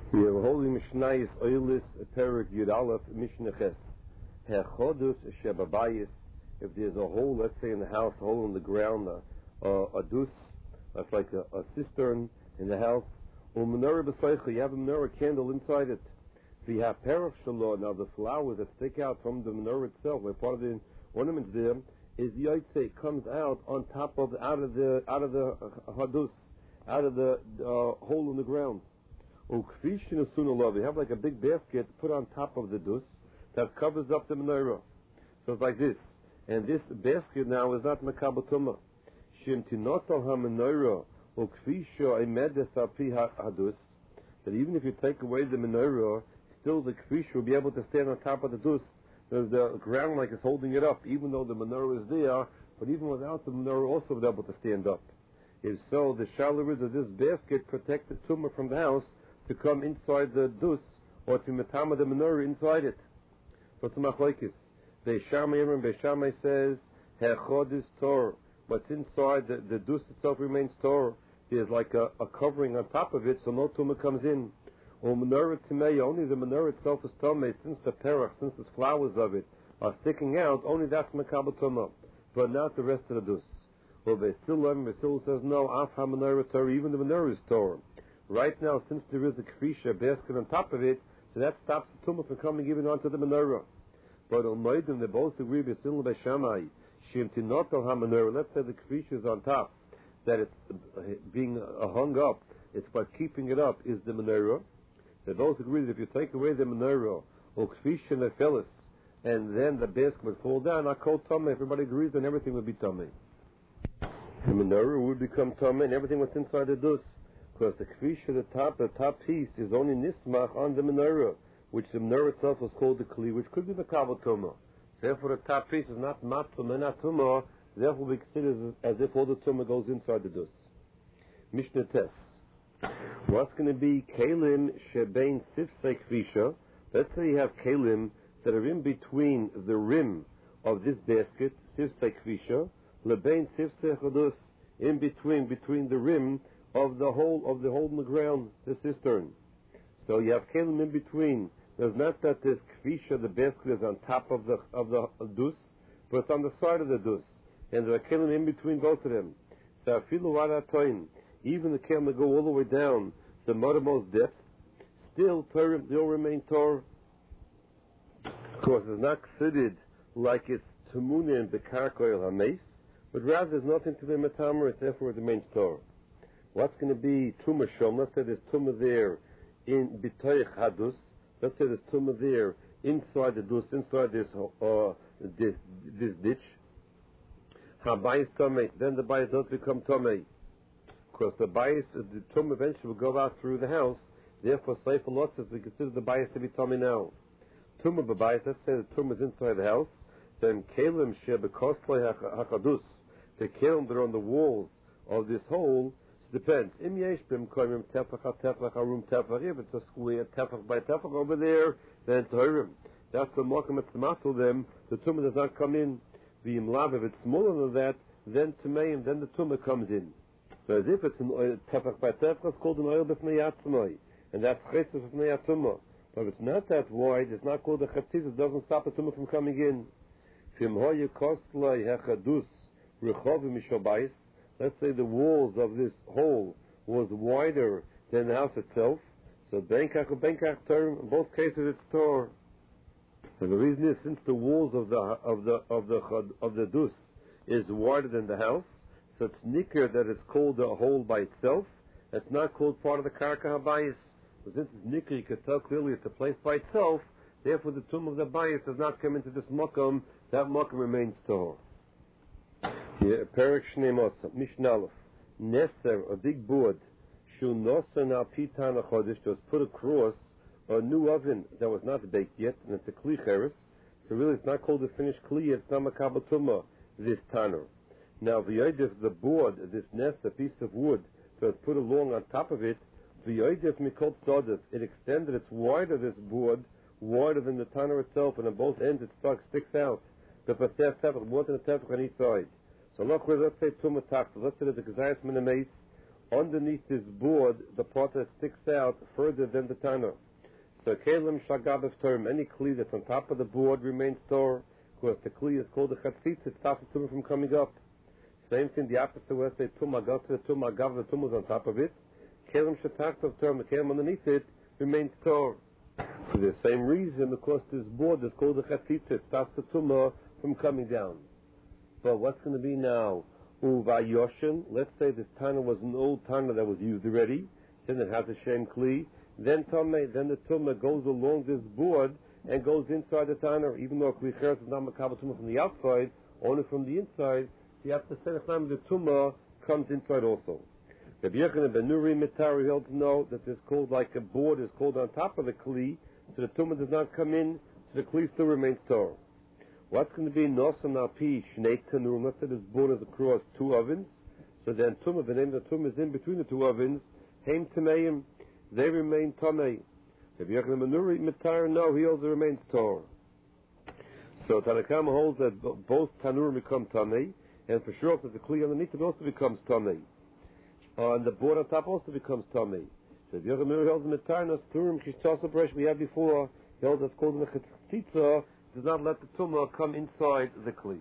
We are holding Mishnayis Oilis Perik Yud Aleph Mishnah Ches. Hechodus Shebabayis. If there's a hole, let's say in the house, a hole in the ground, a dus, that's like a cistern in the house. Menorah b'seicha, you have a menorah candle inside it. If you have perach shalom, now the flowers that stick out from the menorah itself, where part of the ornaments there, is yaitse, it comes out on top of out of the hadus, out of the hole in the ground. They have like a big basket put on top of the dus that covers up the menorah. So it's like this. And this basket now is not makabel tumah. That even if you take away the menorah, still the kfish will be able to stand on top of the dus. The ground like is holding it up, even though the menorah is there, but even without the menorah also will be able to stand up. If so, the shalom is that this basket protects the tumah from the house to come inside the dus, or to metama the menorah inside it. So it's a machlokes. Beishamai says, Hechod is Torah. What's inside the dus itself remains Torah. There's like a covering on top of it, so no tumah comes in. Or menorah timei, only the menorah itself is tamei, since the perach, since the flowers of it are sticking out, only that's makabel tumah, but not the rest of the dus. Or Beisil says, no, af ha-menorah Torah, even the menorah is Torah. Right now, since there is a kfisha, basket on top of it, so that stops the tumah from coming even onto the menorah. But on Moedim, they both agree with Beisil and Beishamai. Let's say the kfish is on top, that it's being hung up, it's what keeping it up is the menorah. They both agree that if you take away the menorah, or kfish and nefelis, and then the basket would fall down, I call tamei. Everybody agrees, then everything would be tamei. The menorah would become tamei, and everything was inside the dus, because the kfish at the top piece is only nismach on the menorah, which the menorah itself was called the kli, which could be the kabel tumah. Therefore, the top piece is not matzah, not tumah. Therefore, we consider as if all the tumah goes inside the dus. Mishnah Tes. What's going to be kelim shebein sifsei kvisha? Let's say you have kelim that are in between the rim of this basket, sifsei kvisha, lebein sifsei chodus, in between the rim of the hole in the ground, the cistern. So you have kelim in between. There's not that this kvisha, the basket, is on top of the dus, but it's on the side of the dus, and there are kelim in between both of them. So afilu varatoin, even the kelim that go all the way down the mothermost depth, still they'll remain Torah. Of course, it's not considered like it's tumunim bekarkoil hameis, but rather there's nothing to be metamer, therefore it remains Torah. What's going to be tumah shom? Let's say there's tumah there in bitoich hadus. Let's say there's tumah there inside the dus, inside this ditch. Habayis tamei, then the bayis does become tamei. Because the tumah eventually will go out through the house. Therefore, Sefer Lot says we consider the bayis to be tamei now. Tumah b'bayis, let's say the tumah is inside the house. Then kelim shebekostlei hakadus, the kelim that are on the walls of this hole. Depends. Im yesh bim koimim tefach harum tefach. If it's a square tefach by tefach over there, then toirim. That's the mokum at tzmatzul them. The tumah does not come in. The imlav, if it's smaller than that, then tmeim, then the tumah comes in. Whereas if it's an oil tefach by tefach, it's called an oil b'fnei yatzmai, and that's chetzes b'fnei yatzumah. But if it's not that wide, it's not called a chetzes. It doesn't stop the tumah from coming in. Fim hoye kostlei hechadus rechovim mishobayis. Let's say the walls of this hole was wider than the house itself. So benkach term, in both cases it's Torah. And the reason is, since the walls of the dus is wider than the house, so it's nicker that it's called a hole by itself. It's not called part of the karka habayis. But since it's nicker, you can tell clearly it's a place by itself. Therefore, the tomb of the bayis does not come into this makom. That makom remains Torah. Perik Shnei Mosa, Mishnah Aleph. Neser, a big board, Shu Nosan al Pitan HaChodesh, was put across a new oven that was not baked yet, and it's a Kli Cheres. So really it's not called a finished Kli, it's not Makabel Tumah, this Tanner. Now, the board, this nest, a piece of wood that was put along on top of it, it extended, it's wider, this board, wider than the Tanner itself, and on both ends it sticks out. The Paseh Tefach, more than a Tefach on each side. So let's say Tumah Tachta, let's say there's a Gezayas Min HaMeis, underneath this board, the part that sticks out further than the Tanner. So Kelim Shagabav term, any Kli that's on top of the board remains Tor, because the Kli is called the Chatzitz, it stops the Tumah from coming up. Same thing, the opposite way, say Tumah Gav, the Tumah Gav, the Tumah is on top of it. Kelim Shataktav term, the Kelim underneath it remains Tor. For the same reason, because this board is called the Chatzitz, it stops the Tumah from coming down. But what's going to be now? Uvayoshin, let's say this Tana was an old Tana that was used already, then it has a Shem Kli, then the Tumah goes along this board and goes inside the Tana, even though Kli Cheres is not Makabel Tumah from the outside, only from the inside, so you have to say the Tumah comes inside also. The Rabbi ben Nuri Mitari holds know that this called like a board is called on top of the Kli, so the Tumah does not come in, so the Kli still remains Torah. What's going to be Nosan Alpi Shnei Tanurim? Let's say this board is across two ovens. So then Tumah, the name of the Tumah is in between the two ovens. Heim Tameim, they remain Tamei. If Yechon Menuri Mitar, no, he also remains Torah. So Tanakama holds that both Tanurim become Tamei, and for sure that the Kli underneath it also becomes Tamei. And the board on top also becomes Tamei. So if Yechon Menuri holds the Mitar, Nos Turim Kishtasa Bresh we had before, he holds that's called the Chatzitza, does not let the Tumah come inside the Kli.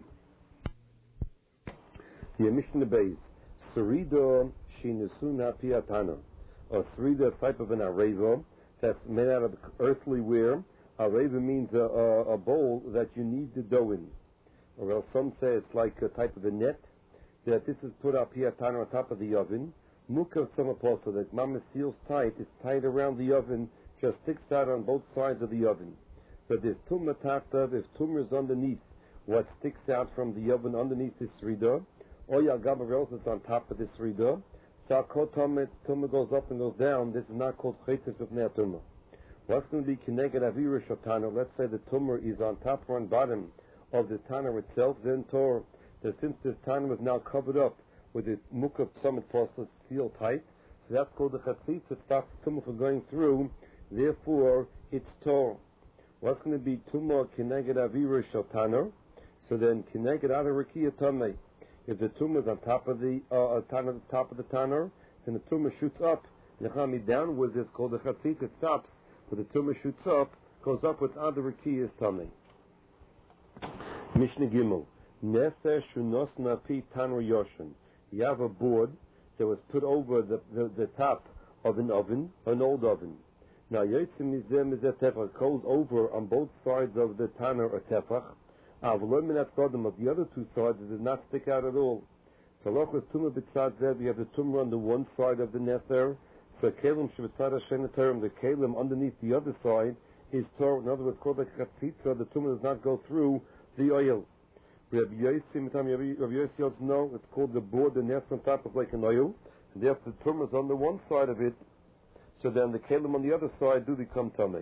The Mishnah Beis, Sarida Shinusun HaPiatana. A Sarida is type of an areva that's made out of earthly ware. Areva means a bowl that you knead the dough in. Or else some say it's like a type of a net, that this is put up Piatana on top of the oven. Mukav Samaposa, that Mama seals tight, it's tied around the oven, just sticks out on both sides of the oven. So there's Tumah Tachtav, if Tumah is underneath what sticks out from the oven underneath this Rida, or Yagabav else is on top of this Rida, so Tumah goes up and goes down, this is not called Chetzes B'fnei Tumah. What's going to be Kineged Avira Shotana? Let's say the Tumah is on top or on bottom of the Tanner itself, then Torah, that since this Tanner is now covered up with the Mukah Summit Process sealed tight, so that's called the Chatzitz, it stops Tumah from going through, therefore it's Torah. What's going to be Tumah Kineged Avira Shotana? So then Kineged Adarakia Tamei. If the Tumah is on top of the top of the Tanner, then the Tumah shoots up. Nechami downwards is called the Chatzitz, it stops, but the Tumah shoots up, goes up with Adarakia Tamei. Mishnah Gimel. Neser Shunos Napi Tanner Yoshin. You have a board that was put over the top of an oven, an old oven. Now, Yotzim Mizem is a tefach, goes over on both sides of the Tanner or tefach. Of the other two sides, it does not stick out at all. So, Lochus Tumah B'tzad Zeb, you have the Tumah on the one side of the Neser. So, Kelim Shevtzad Hashem Terim, the Kelim underneath the other side is Torah. In other words, called like Chatzitza, the Tumah does not go through the oil. Rabbi Yossi no, it's called the board, the Neser on top is like an oil, and therefore the Tumah is on the one side of it. So then the kelim on the other side do become tamei.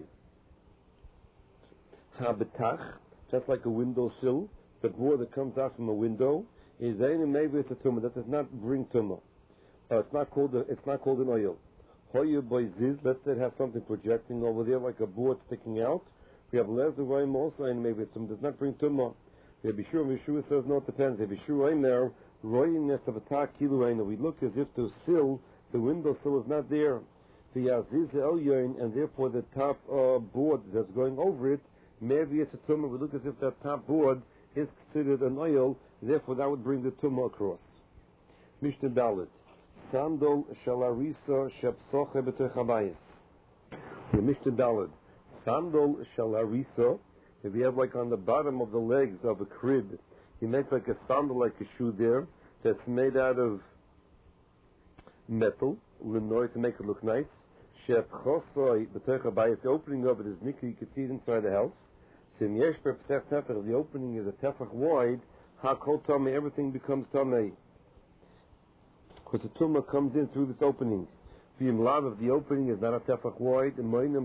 Ha-betach, just like a windowsill, the board that comes out from a window is any maybe it's a tumah that does not bring tumah. It's not called an oil. Hoya by ziz, let's say it has something projecting over there like a board sticking out. We have lezavayim also and maybe some does not bring tumah. Rabbi Yeshua says no, it depends. Rabbi Yeshua there, roying nesavatach kilu. We look as if the sill, the windowsill is not there. And therefore the top board that's going over it, maybe it's a tumah. We look as if that top board is considered an oil, therefore that would bring the tumah across. Mishnah Dalet. Sandal shalarisa shepsoche b'techabayis. The Mishnah Dalet. Sandal shalarisa, if you have like on the bottom of the legs of a crib, you make like a sandal, like a shoe there, that's made out of metal, linoy, to make it look nice. The opening of it is nikah, you can see it inside the house. If the opening is a tefach wide, everything becomes tamei. Because the tumah comes in through this opening. If the opening is not a tefach wide,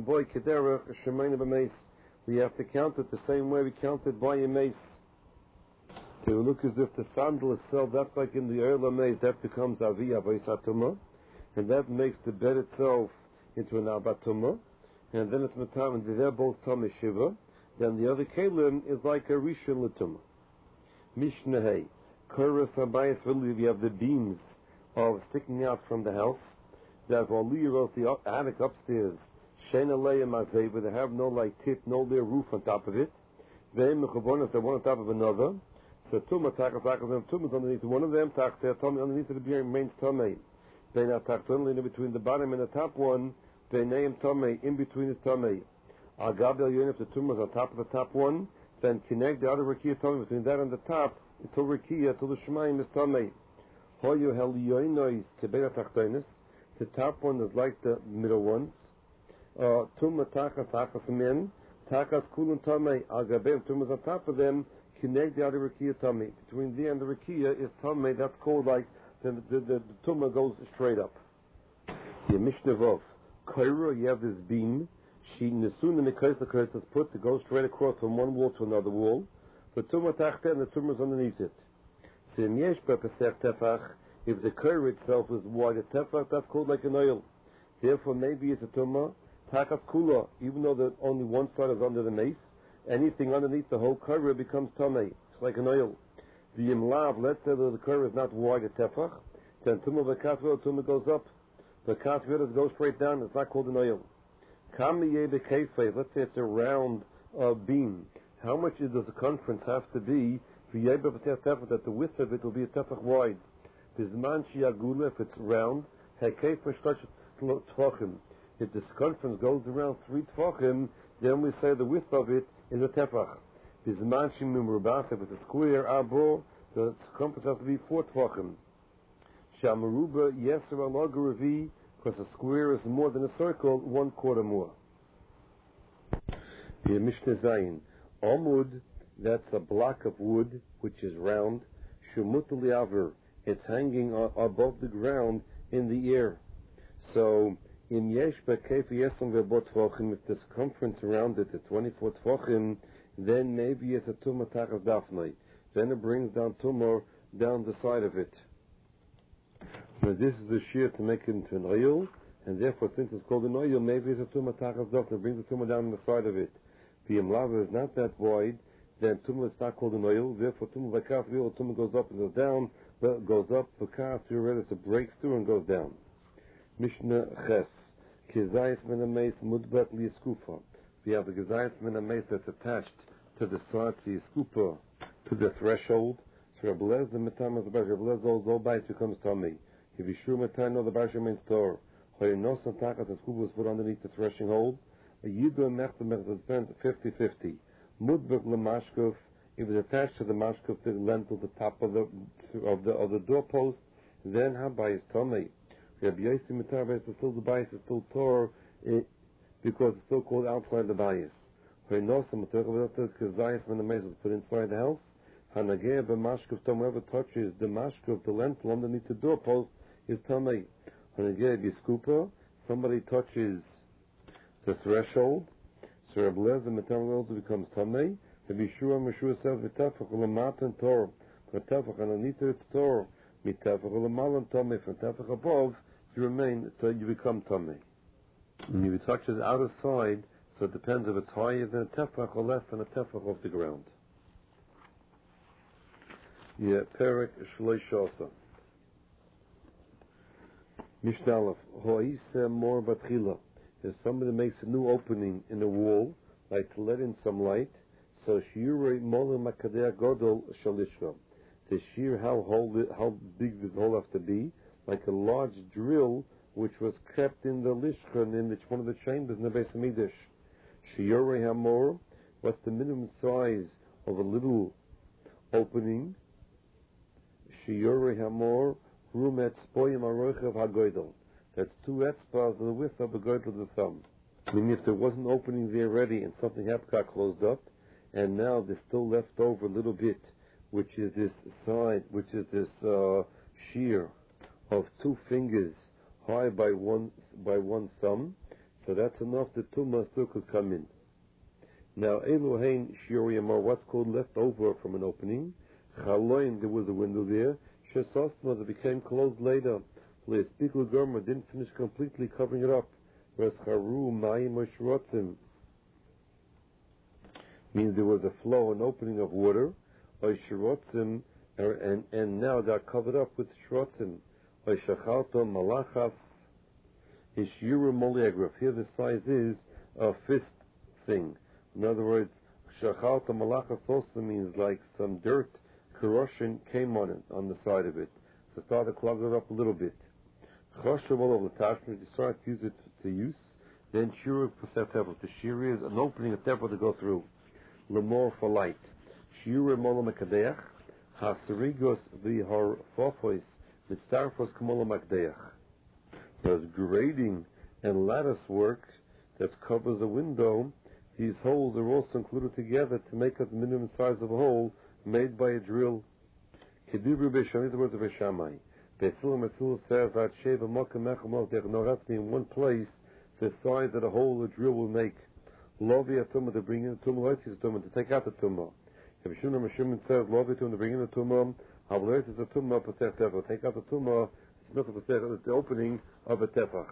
we have to count it the same way we counted by a mace. To look as if the sandal itself, that's like in the early mace, that becomes aviyah v'isatuma, and that makes the bed itself into an abatuma, and then it's matam, and they're both tamei shiva. Then the other kelim is like a rishon l'tumah. Mishnah hey, koros habayis v'lu, you have the beams of sticking out from the house. That Valiros, the attic upstairs, Shena Leia Mazay, where they have no tip, no layer roof on top of it. They Mechabonas, they're one on top of another. So Tumah Takas Tumah's underneath one of them, Tumah underneath the beer remains Tumah. They now Takton in between the bottom and the top one, they name Tumah, in between is Tumah. Agabel Yonif, the Tumah's on top of the top one, then connect the other Rakia Tumah between that and the top, until Rakia, till the Shemaim is Tumah. Hoyo Hel Yoinois, Kebera Taktonis. The top one is like the middle ones. Tumah takas men, takas kulun tamei agabel. Tumah's on top of them. Connect the other rakia tamei. Between the and the rakia is tamei. That's called like the tumah goes straight up. The Mishnah Vov Kaira, you have this beam. She nesun the kais is put to go straight across from one wall to another wall. The tumah tachta and the tumah is underneath it. Sim yesh bepesech tefach. If the curve itself is wide, a tefach, that's called like an oil. Therefore, maybe it's a tumah, takas kula, even though the only one side is under the mace, anything underneath the whole curve becomes tamei. It's like an oil. The imlav, let's say that the curve is not wide, a tefach, then tumah v'katvel, tumah goes up. The katvel goes straight down, it's not called an oil. Kamiyeh b'kefei, let's say it's a round beam. How much does the circumference have to be for that the width of it will be a tefach wide? Bizman shiagula, if it's round, hekei for tvachim. If the circumference goes around 3 tvachim, then we say the width of it is a tefach. Bizman shimim rubas, if it's a square abo, the circumference has to be 4 tvachim. Shamaruba yeser alagaravi, because a square is more than a circle, 1/4 more. The Mishnah Zayin, Amud, that's a block of wood which is round. Shumut liaver. It's hanging above the ground in the air. So, in Yeshba Kefi Yesam Vebot Tvachim, if the circumference around it is 24 Tvachim, then maybe it's a Tumah Takas Dafnai. Then it brings down Tumah down the side of it. Now, this is the shear to make it into an oil, and therefore, since it's called an oil, maybe it's a Tumah Takas Dafnai. It brings the Tumah down the side of it. The Imlava is not that wide, then Tumah is not called an oil, therefore Tumah Vakaf, Tumah goes up and goes down, but goes up, Vakaf, it breaks through and goes down. Mishnah Ches, Kezayis min ha-meis mudbat li-eskufa. We have the Kezayis min ha-meis that's attached to the side, the eskufa, to the threshold. So Rabelez, the Metamas, the Bash, Rabelez, all bites becomes Tomei. If you sure Metan, no, the Bash remains Tor. Hoyenos and Takas, the eskufa was put underneath the threshing hold. A Yidu and Mechta, it depends 50-50. Mudbek lemashkuf, if it's attached to the mashkuf, the lentil, the top of the doorpost, then habai is tomei. Rabbi Yossi Mitar, still the bias is still tor, because it's still called outside the bias. Hoynosim Kazayas when the mace is put inside the house. Hanageh b'mashkuf, whoever touches the mashkuf, the lentil underneath the doorpost, is tomei. Hanageh b'skupa, somebody touches the threshold. So Rabbi Lezer Metam also becomes Tamei. Rabbi Shua Meshua says Mitafach Ulamat and Tor. Mitafach underneath it's Tor. Mitafach Ulamal and Tamei. From Mitafach above you remain until you become Tamei. And if you touch the outer side, so it depends if it's higher than a tefach or less than a tefach off the ground. Yeah, Perek Shloishasa. Mishnah Aleph. Ho'isa mor batchila. If somebody makes a new opening in the wall, like to let in some light, so shiurei molim makadeh godol shalishva. The shear, how big does the hole have to be? Like a large drill which was kept in the lishkan, in one of the chambers in the Beis Hamikdash. Shiurei hamor, what's the minimum size of a little opening? Shiurei hamor, rumet spoyim arochev hagoidol. That's 2 etzbas of the width of the girdle of the thumb. I mean, if there was an opening there already and something got closed up, and now there's still left over a little bit, which is this side, which is this shear of 2 fingers high by one thumb, so that's enough that tumah still could come in. Now, Elohein shiuriyamar, what's called left over from an opening? Chaloin, there was a window there. Shesosma, that became closed later. Le'espikul Gomer didn't finish completely covering it up. Whereas Charu Mayim Shrotzim means there was a flow, an opening of water, or Shrotzim, and now got covered up with Shrotzim. Shachalta malachas Hishira Moliagraph. Here the size is a fist thing. In other words, Shachalta malachas also means like some dirt, corrosion came on it, on the side of it. So start to clog it up a little bit. Choshev all over the tashmish, decide to use it to use. Then Shira Pasef Tevel. The Shira is an opening, a Tevel to go through. Lemor for light. Shira Mola Mekadeach. Hasarigos v'har fofois. Mitzarfos Kamola Makdeach. There's grading and lattice work that covers a window. These holes are also included together to make up the minimum size of a hole made by a drill. Kedibru B'Shamai is the words of Eshamai. Beitzilah Metzil says that Sheva Mokem Mechamot. There has to be in one place the size of the hole the drill will make. Lovi Atumah to bring in the tumah, Loitzis Atumah to take out the tumah. If Shimon Meshumin says Lovi Atumah to bring in the tumah, Havloitzis Atumah Pasech Tefach. Take out the tumah. It's not the opening of a tefach.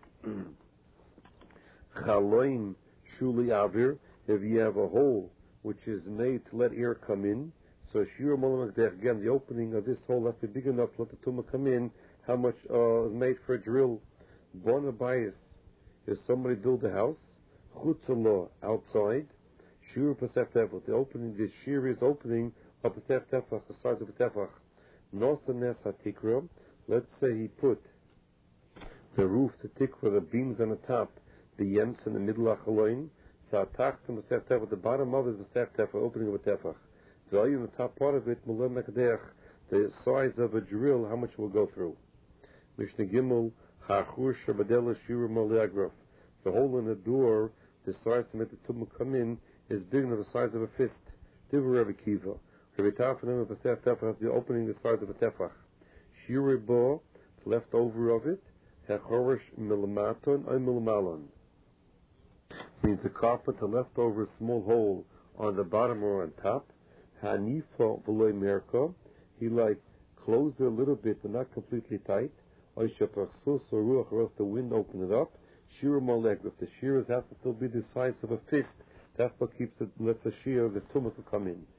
Chaloin Shuli Avir. If you have a hole which is made to let air come in, so Shira Molam again, the opening of this hole has to be big enough to let the tumah come in. How much is made for a drill? Bona Bayis. If somebody build a house, Chutzallah outside, Shira Pasef Tefach. The opening, the Shira is opening of Pasef Tefach, the size of a Tefach. Nosa Nes HaTikra. Let's say he put the roof to Tikra, the beams on the top, the Yems in the middle of Chaloin, Sa'atachtem Pasef Tefach. The bottom of it is Pasef Tefach, opening of a Tefach. The value in the top part of it, Mulem Mekadeach, the size of a drill, how much will go through. Mishnah Gimel, Hachur Shabadela Shira Moliagraph. The hole in the door, the size to make the tumah come in, is big enough the size of a fist. Divrei Rabbi Kiva. Rabbi Tarfanim of a tefach has the opening the size of a tefach. Shira Bo, the left over of it, Hechorish Milamaton or Milmalon. Means the carpet, the leftover small hole on the bottom or on top. Hanifa V'loy Merko. He like closed it a little bit but not completely tight. Or else the wind open it up. Shira Molegraph. The shears have to still be the size of a fist. That's what keeps it, lets the shear of the tumah to come in.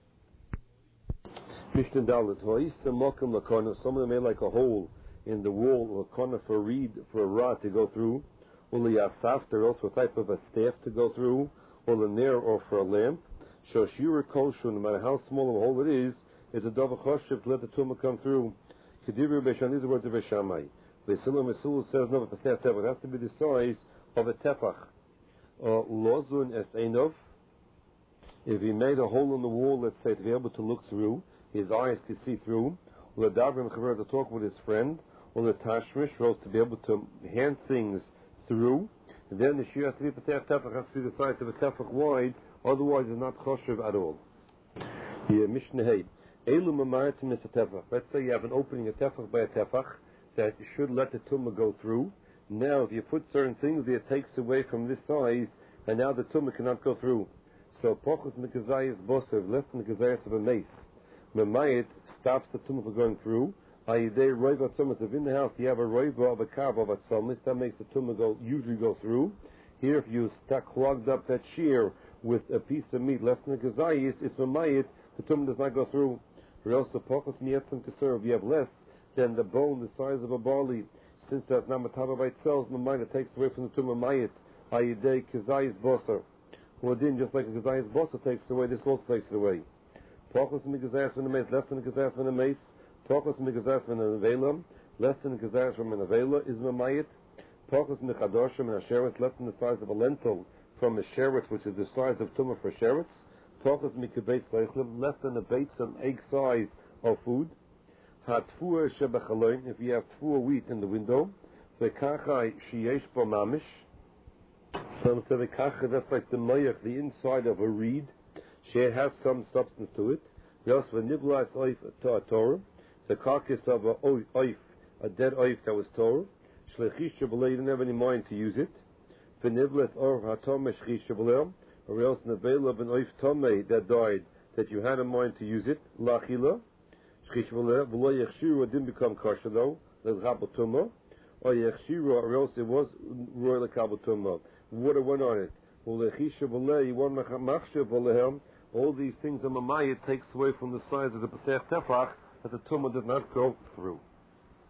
Mishnah Dalet. Some of them made like a hole in the wall or a corner for a reed, for a rod to go through. Or liyasaf, they're also a type of a staff to go through. Or lanier, or for a lamp. So shira kosher, no matter how small of a hole it is a davar choshev to let the tumah come through. Kedivir Beishan is the words of Eshamai. Beisilah Mesul says no, but it has to be the size of a tefach. Lozun es einov. If he made a hole in the wall, let's say, to be able to look through, his eyes could see through. Or Ladavrim Chaver to talk with his friend. Or the Tashmish rose to be able to hand things through. And then the shir has to be tefach has to be the size of a tefach wide. Otherwise, it's not choshev at all. Here, Mishnah Hay. Let's say you have an opening, a tefach by a tefach, that you should let the tumah go through. Now, if you put certain things there, it takes away from this size, and now the tumah cannot go through. So, pochus mekazayis bosev, less than the kazayis of a mace. Memayit stops the tumah from going through. Ayidei roiva tumah. If in the house you have a roiva of a kav of a tzomis, that makes the tumah usually go through. Here, if you clogged up that shear with a piece of meat less than the kazayis, it's memayit, the tumah does not go through. Or else the pochus niyetzim to serve. You have less than the bone the size of a barley. Since that's not matava by itself, it takes away from the tumah mayit. Ayidei kazayis boser. Who didn't just like a kazayis boser takes it away, this also takes it away. Pochus mikazayis from the mace, less than the kazayis from the mace. Pochus mikazayis from the avelam, less than the kazayis from an avela is memayit. Pochus mikadoshim and a sheretz, less than the size of a lentil from a sheretz, which is the size of tumah for sheretz. Pochus mikabeitz leichlim, less than a beit, some egg size of food. Hatfuah shebachaloin, if you have tfuah wheat in the window. Vekachai sheyesh bo mamish. Some say vekachai, that's like the mayach, the inside of a reed. She has some substance to it. We also have niblas oif to a Torah, the carcass of a oif, a dead oif that was Torah. Shlechish shabbaleh, you didn't have any mind to use it. V'niblas or hatomeh shchish shabbaleh, or else in the veil of an oif tomeh that died, that you had a mind to use it. Lachila. V'lo yechshira didn't become kosher though. There's chabatuma. Or yechshira, or else it was royal kabatuma. Water went on it. V'lechisha v'lei one machshav v'lehem. All these things in Mamayit takes away from the size of the Pesach Tefach that the tumah did not go through.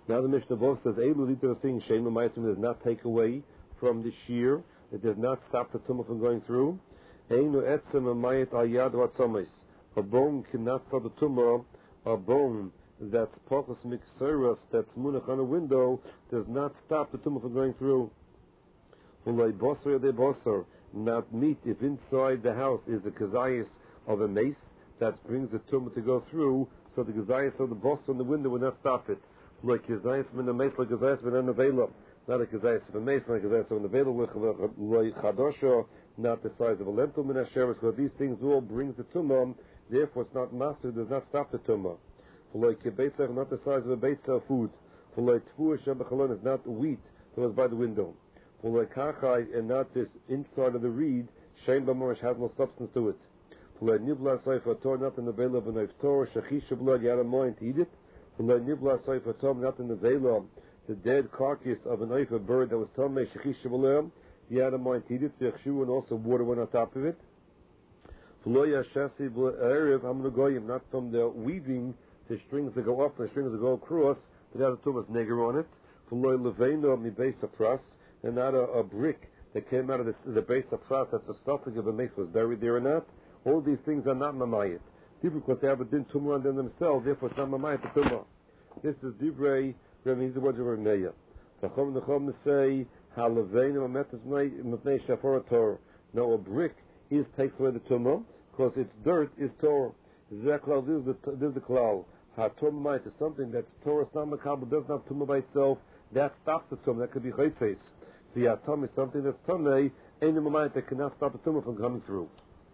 Now the Mishnah Vos says, Eilu Liter is saying Shem Maisim does not take away from the shear, it does not stop the tumah from going through. Einu Etzem Amayet Ayad Vatzomis. A bone cannot stop the tumah, a bone that's Pokos Mixeras, that's Munach on a window, does not stop the tumah from going through. Ulay Bosser de Bosser, not meat, if inside the house is a kazayas of a mace, that brings the tumah to go through, so the kazayas of the Bosser on the window will not stop it. Like kazayas min a mace, like kazayas min an avela. Not a kazayas of a mace, not a kazayas of an avela, like chadosha, not the size of a lentil min asheres, because these things all brings the tumah, therefore it's not master, does not stop the tumah. For like beitza, not the size of a beitza of food. For like tfuah shabachalon is not wheat that was by the window. For like kachai, and not this inside of the reed, shein b'morish has no substance to it. For like nibla seifa tor, not in the veil of a knife tor, shachisha blood, you had a mind to eat it. For like nibla seifa tor, not in the veil of the dead carcass of a knife, a bird that was tomei, shachisha blood, you had a mind to eat it. Yachshu, and also water went on top of it. For lo yashasi erev hamnugoyim, not from the weaving, the strings that go up and the strings that go across, but that the tumas neger on it. For lo leveino mi base of pras, and not a brick that came out of the base of pras, that the stuffing of a mace was buried there or not. All these things are not mamayit. Because they have a din tumah on them themselves, therefore it's not mamayit the tumah. This is divrei, these are words of Rameya. The Chum say, ha leveino ametas mepnei shafar Torah. Now a brick takes away the tumah, because its dirt is Torah. This is the klal. Ha-tumah might is something that's Torah, it's not makabel, doesn't have tumah by itself, that stops the tumah, that could be chaytzes. The atom is something that's tumah, ain't a moment that cannot stop the tumah from coming through.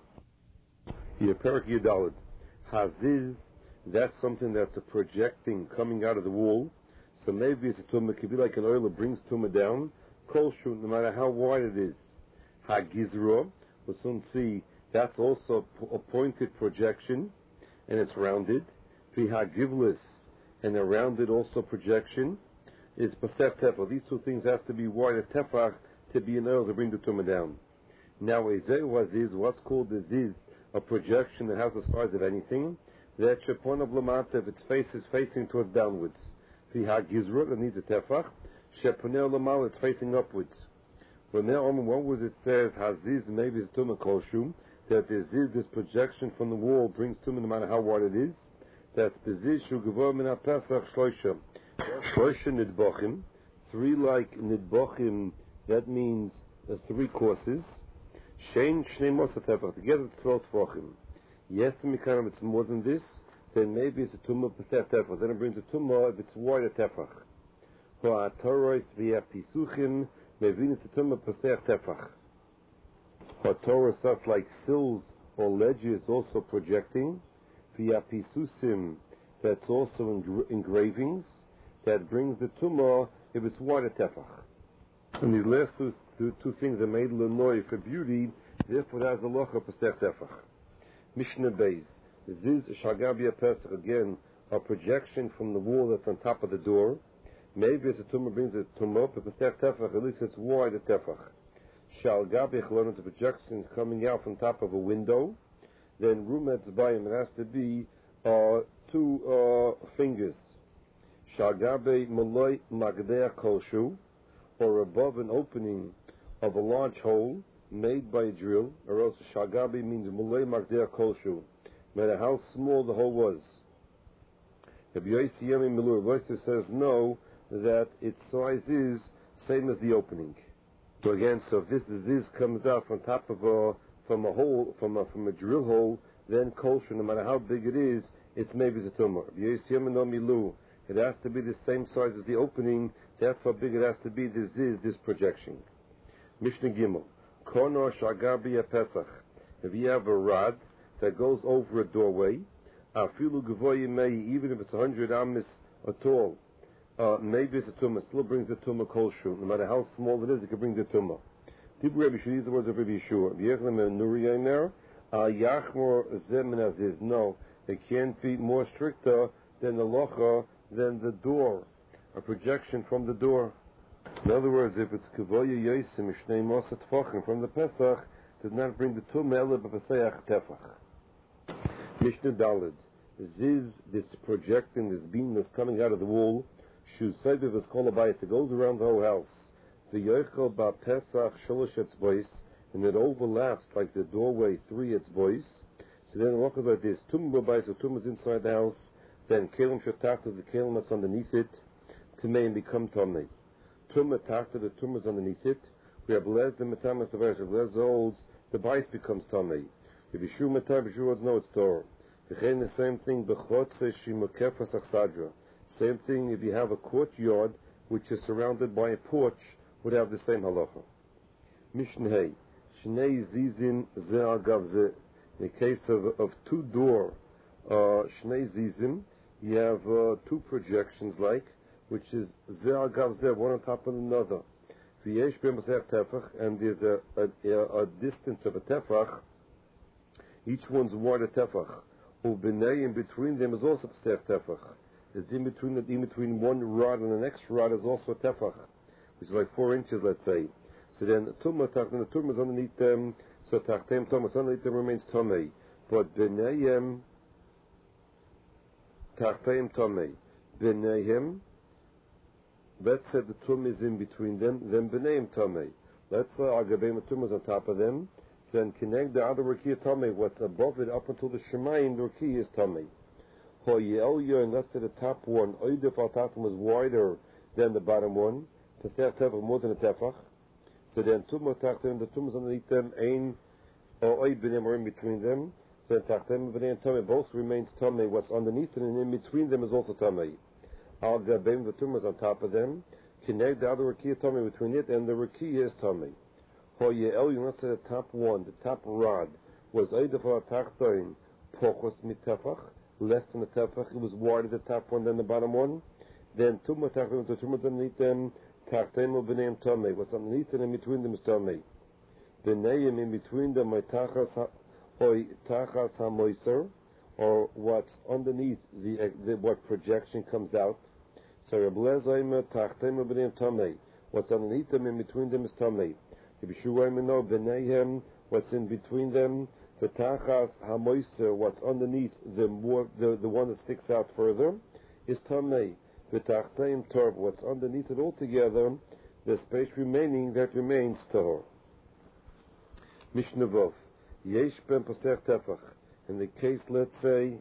Here, Perak Yudalid. Haziz, that's something that's a projecting coming out of the wall, so maybe it's a tumah, it could be like an oil that brings tumah down, kolshu, no matter how wide it is. Ha-gizra, we'll soon see, that's also a pointed projection, and it's rounded. V'ha-givlis, and a rounded also projection, is pasef tefach. These two things have to be wide at tefach to be an oil to bring the tumah down. Now, a zeh what's called a ziz, a projection that has the size of anything, that shepon of lamata, if its face is facing towards downwards. V'ha-gizra, it needs a tefach. Sheponeh lamal, it's facing upwards. When now, what was it says, haziz, maybe it's tumah kolshum, that this projection from the wall brings tumah no matter how wide it is. That's bezishu gevor min ha-pesach shloisha. Shloisha nidbochim, 3 like nidbochim, that means 3 courses. Shein shnei mosa tefach, together it's 12 tefachim. Yes, mikaram, it's more than this, then maybe it's a tumah pesach tefach. Then it brings a tumah if it's wider tefach. Ha'atorois v'ya pisuchim, maybe it's a tumah pesach tefach. Ha'torah stuff like sills or ledges also projecting. V'ya pisusim, that's also engravings, that brings the tumah if it's wider tefach. And these last two things are made l'noi for beauty, therefore that's a locha pesach tefach. Mishnah Beis, ziz shagabi pesach, again, a projection from the wall that's on top of the door. Maybe as the tumah brings the tumah, but pesach tefach, at least it's wider tefach. Shal gabi chalon, the projection coming out from top of a window. Then rumetz bayim, it has to be 2 fingers. Shagabe maloi magdea kolshu, or above an opening of a large hole made by a drill, or else shagabe means maloi magdea kolshu, no matter how small the hole was. Rabbi Yossi Yemi Milur Voister says no, that its size is same as the opening. So again, so if this comes out from top of from a drill hole, then kosher, no matter how big it is, it's maybe a tumor. It has to be the same size as the opening, that's how big it has to be, this projection. Mishnah Gimel. Kono shagabi pesach. If you have a rod that goes over a doorway, afilu gavoyi mei, even if it's 100 amis tall, maybe it's a tumor, still brings the tumor kosher. No matter how small it is, it can bring the tumor. These are the words of Rabbi Yeshua. No, it can't be more stricter than the locha, than the door, a projection from the door. In other words, if it's kavoya yosim shnei mosa tefachim from the Pesach, does not bring the tumah ela b'pesach tefach. Mishnah Daled. This projecting, this beam that's coming out of the wall, Shusayviv is called a bayis. It goes around the whole house. The yoichel ba pesach sholosh etzbois, and it overlaps like the doorway 3 etzbois. So then it looks like this. Tum bayis, or tum is inside the house. Then kelim shetachta, the kelim that's underneath it, tamei and become tamei. Tum etachta, the tum is underneath it. We have les the metamas of Eresh. If les holds, the bayis becomes tamei. If Yeshu metar, Yeshu holds, no, it's Torah. The same thing, b'chotze shimukefas achsadra. Same thing if you have a courtyard which is surrounded by a porch, would have the same halacha. Mishneh, shnei zizim ze agav ze. In the case of 2 door, shnei zizim, you have 2 projections like, which is ze agav ze, one on top of another. V'yesh b'masech tefach, and there's a distance of a tefach. Each one's wide a tefach. Ubinei, in between them is also masech tefach. Is in between one rod and the next rod is also a tefach, which is like 4 inches, let's say. So then tumah tachtem, the tumah is underneath them, so tachtem tumah underneath them remains tomei. But b'neihem tachtem tomei. B'neihem, let's say the tumah is in between them, then b'neihem tomei. Let's say agabeim tumah is on top of them, then connect the other rakia tomei. What's above it up until the shemayim, the rakia is tomei. And let's say the top one, oidif al top one was wider than the bottom one, pesach tefach more than a tefach. So then tumah tachtem, the tumahs underneath them, ein or oid b'nem are in between them. So then tachtem b'nem tamei, both remains tamei. What's underneath and in between them is also tamei. Al gabem, the tumahs on top of them, connect the other rakia tamei between it, and the rakia is tamei. Let's say the top one, the top rod, was oidif al tachtem, pochos mit tefach, less than the tefach, it was wider the top one than the bottom one. Then tumah tachtem, the tumahs underneath them, tachtem of b'neim tamei. What's underneath and in between them is tamei. B'neim in between them, tachas hamoiser, or what's underneath the what projection comes out. So Rebelezaimer tachtem of b'neim tamei. What's underneath them in between them is tamei. If Yeshuaim no b'neihem, what's in between them. The tachas hamoiser, what's underneath the one that sticks out further, is tamei. The tachteim torv, what's underneath it altogether, the space remaining that remains tahor. Mishnah Vov, yesh ben pasech tefach. In the case, let's say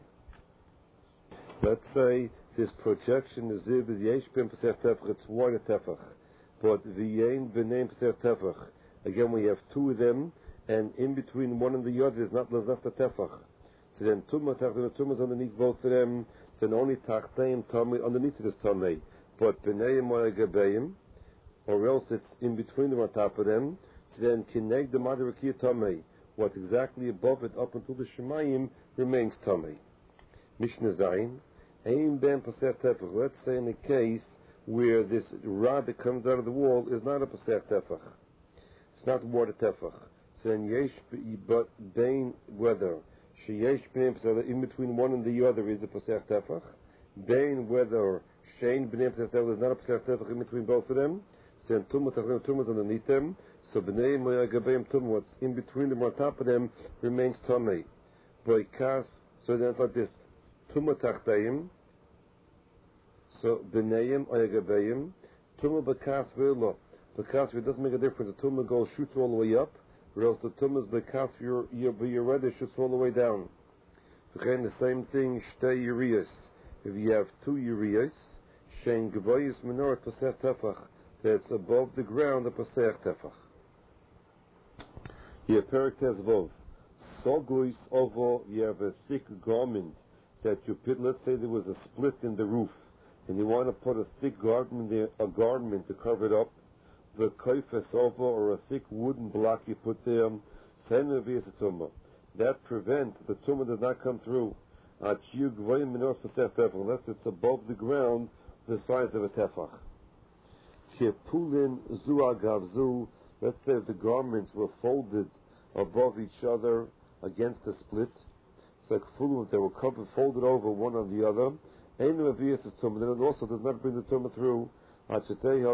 this projection is yesh ben pasech tefach. It's wide a tefach, but v'yein b'neim pasech tefach. Again, we have 2 of them. And in between one and the other is not lazafta tefach. So then tumah tachtem, the tumah is underneath both of them. So then only tachteim tamei underneath it is tamei. But b'neim or gabeim, or else it's in between them on top of them. So then kineg the madarakia tamei. What's exactly above it up until the shemayim remains tamei. Mishnah Zayin, ein ben pasech tefach. Let's say in a case where this rod that comes out of the wall is not a pasech tefach. It's not water tefach. Then yesh, but bein whether sheyesh b'nei pesach, in between one and the other is a pasech tefach. Bein whether shein b'nei pesach is not a pasech tefach in between both of them. So then tumah is underneath them. So b'nei moyagabeim tumah, what's in between them on top of them remains tamei. Boikas, so then it's like this: tumah tachteim. So b'neim moyagabeim tumah b'kas ve'lo. B'kas, it doesn't make a difference. The tumah goes shoots all the way up. Or else the tumah's bekas your reddish shoots all the way down. Again, the same thing, shtei yiriyas. If you have 2 yiriyas, shein gevayis menorah pasech tefach, that's above the ground, the pasech tefach. You have perik tezvov. Sogois ovo, you have a thick garment that you put, let's say there was a split in the roof, and you want to put a thick garment there, a garment to cover it up. The koifes over, or a thick wooden block you put there, that prevents the tumah does not come through. Unless it's above the ground, the size of a tefach. Let's say if the garments were folded above each other against a split, it's like full, they were covered, folded over one on the other. Then it also does not bring the tumah through. Unless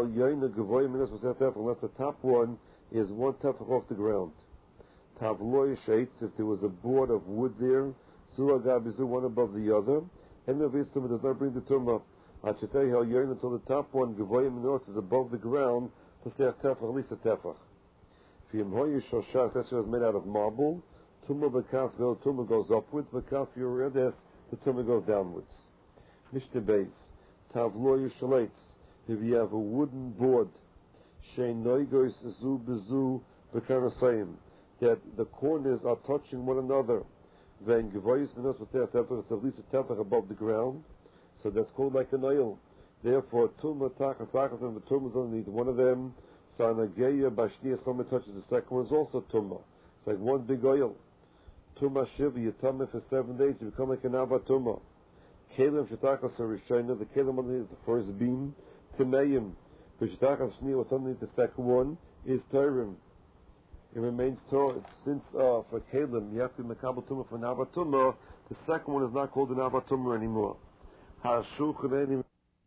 the top one is 1 tefach off the ground. Tavloy shades, if there was a board of wood there, one above the other, and the tumah does not bring the tumah. I should tell you how you're until the top one, Gavoyim North, is above the ground, Pesach Tefach, at least a Tefach. V'yimhoyu Shoshach, that was made out of marble, Tumah B'kaf, the Tumah goes upwards, B'kaf Yoredes, the Tumah goes downwards. Mishnah Beis, Tavlo Yishalates, if you have a wooden board, Shein Noigois Zu Bezu B'karasayim, that the corners are touching one another, then Gavoyis Minos Pesach Tefach, it's at least a Tefach above the ground, so that's called like an oil. Therefore, Tumah Tachas Tachas, and the Tumah is underneath one of them. So Anageya Bashniya, someone touches the second one, is also Tumah. It's like one big oil. Tumah Shiva, you tumah for 7 days, you become like an Abba Tumah. Kalim Shetachas Harishayna, the Kalim underneath the first beam, Timayim. For Shetachas Shniya, what's underneath the second one, is Tairim. It remains Torah. Since for Kalim, you have to be Makabal Tumah for an Abba Tumah, the second one is not called an Abba Tumah anymore. Hashulchan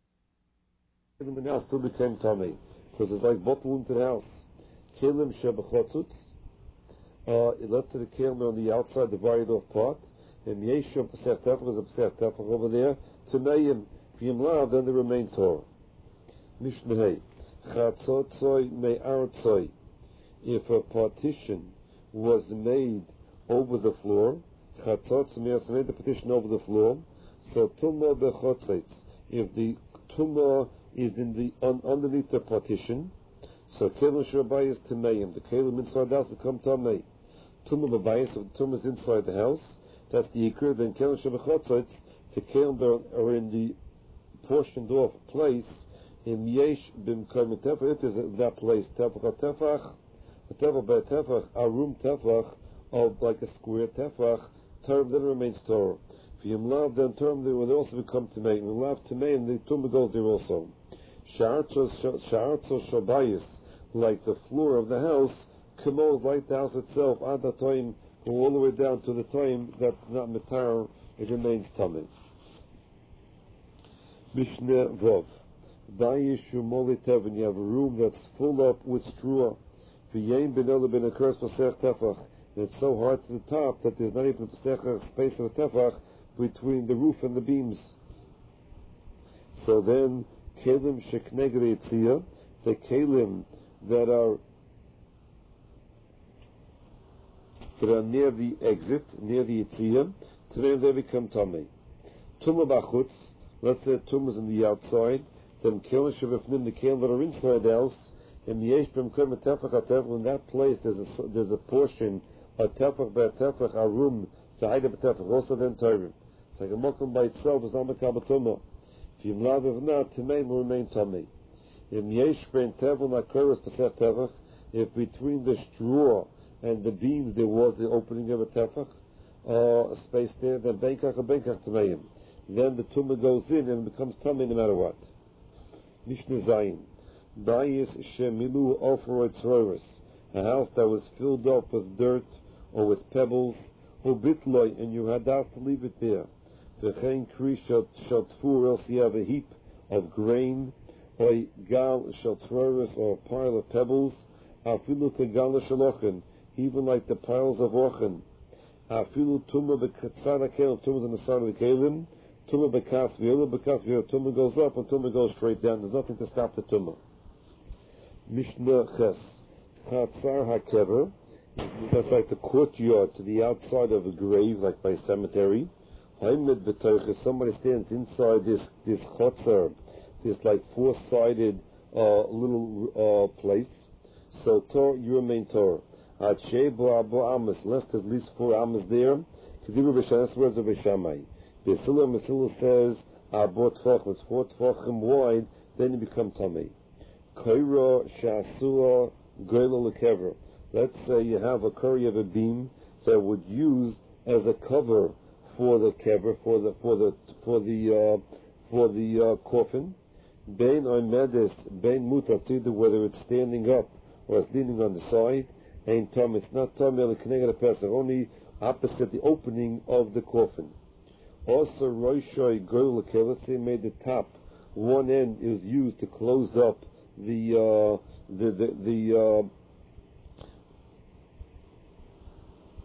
in the house still became tummy because it's like bottle into the house. Kelim shebechotzutz. Let's say the kelim on the outside, divided off part, and yesham pesach tefach is a pesach tefach over there. Tameim v'yimlav, then they remain Torah. Mishnah Hey chatzotzoi me'artzoi. If a partition was made over the floor, chatzotz made the partition over the floor. So tumah bechotzetz, if the tumah is in the underneath the partition, so kelim sherabayis is tameim. The kelim inside the house become tamei. Tumah b'bayis, if the tumah is inside the house, that's the ikr. Then kelim shebechotzetz, the kelim are in the portioned off place. In yesh b'mkayim tefach, it is that place tefach tefach, a tefach by tefach, a room tefach of like a square tefach. Term then remains Torah. Yimlav, then term they will also become Tamei. Yimlav Tamei, and the Tumah goes there also. Sha'artzos Shabayis, like the floor of the house, Kamo, like the house itself, at that time, go all the way down to the time that's not Matar, it remains Tamei. Mishnah Vov. Bayishu Molitev, and you have a room that's full up with straw. V'yein benela ben akurs Pesach Tefach. It's so hard to the top that there's not even a space of a Tefach between the roof and the beams. So then, kelim shekneged yitzia, the kelim that are near the exit, near the yitzia, to them they become tamei. Tumah bachutz, let's say tumahs on the outside, then kelim shevefnim, the kelim that are inside the house, and the yesh b'mkayim tefach atefach, in that place there's a portion, a tefach by a tefach, a room, to hide a tefach, also then Torah. It's like a mokum by itself is not makabel tumah. If you love it not, tamei will remain tamei. If yesh ben tevel nakoros pesach tefach, if between the straw and the beams there was the opening of a tefach, a space there, then benkach tameim. Then the tumah goes in and it becomes tamei no matter what. Mishnah Zayin. Bayis shemilu ofroid tzroros, a house that was filled up with dirt or with pebbles, or bitloy, and you had to leave it there. V'chein kri shatfur, else you have a heap of grain, or gal shatfroros, or a pile of pebbles, afilu tegal shalochen, even like the piles of orchen. Afilu tumah b'katzana kelim, tumah's on the side of the kelim, tumah b'kas v'yola, tumah goes up and tumah goes straight down. There's nothing to stop the tumah. Mishnah Ches. Chatzar HaKever, that's like the courtyard to the outside of a grave, like by a cemetery. Haimed B'toich, somebody stands inside this chatzar, this like four-sided little place. So Torah, you remain Torah. Adshe Bo Amos, left at least 4 Amos there. Kedibu B'Shamas, that's words of B'Shamai. B'Sila says, Abo Tfach, it's 4 Tfachim wide, then you become Tamei. Koira Shasua Goyla Lekever. Let's say you have a curry of a beam that would use as a cover for the kever, for the coffin. Bein oimedes, bein mutat, either whether it's standing up or it's leaning on the side. Ein tom, it's not tom el kneged pesach, only opposite the opening of the coffin. Also, roishoy goyla lekever. Let's say made the top, one end is used to close up the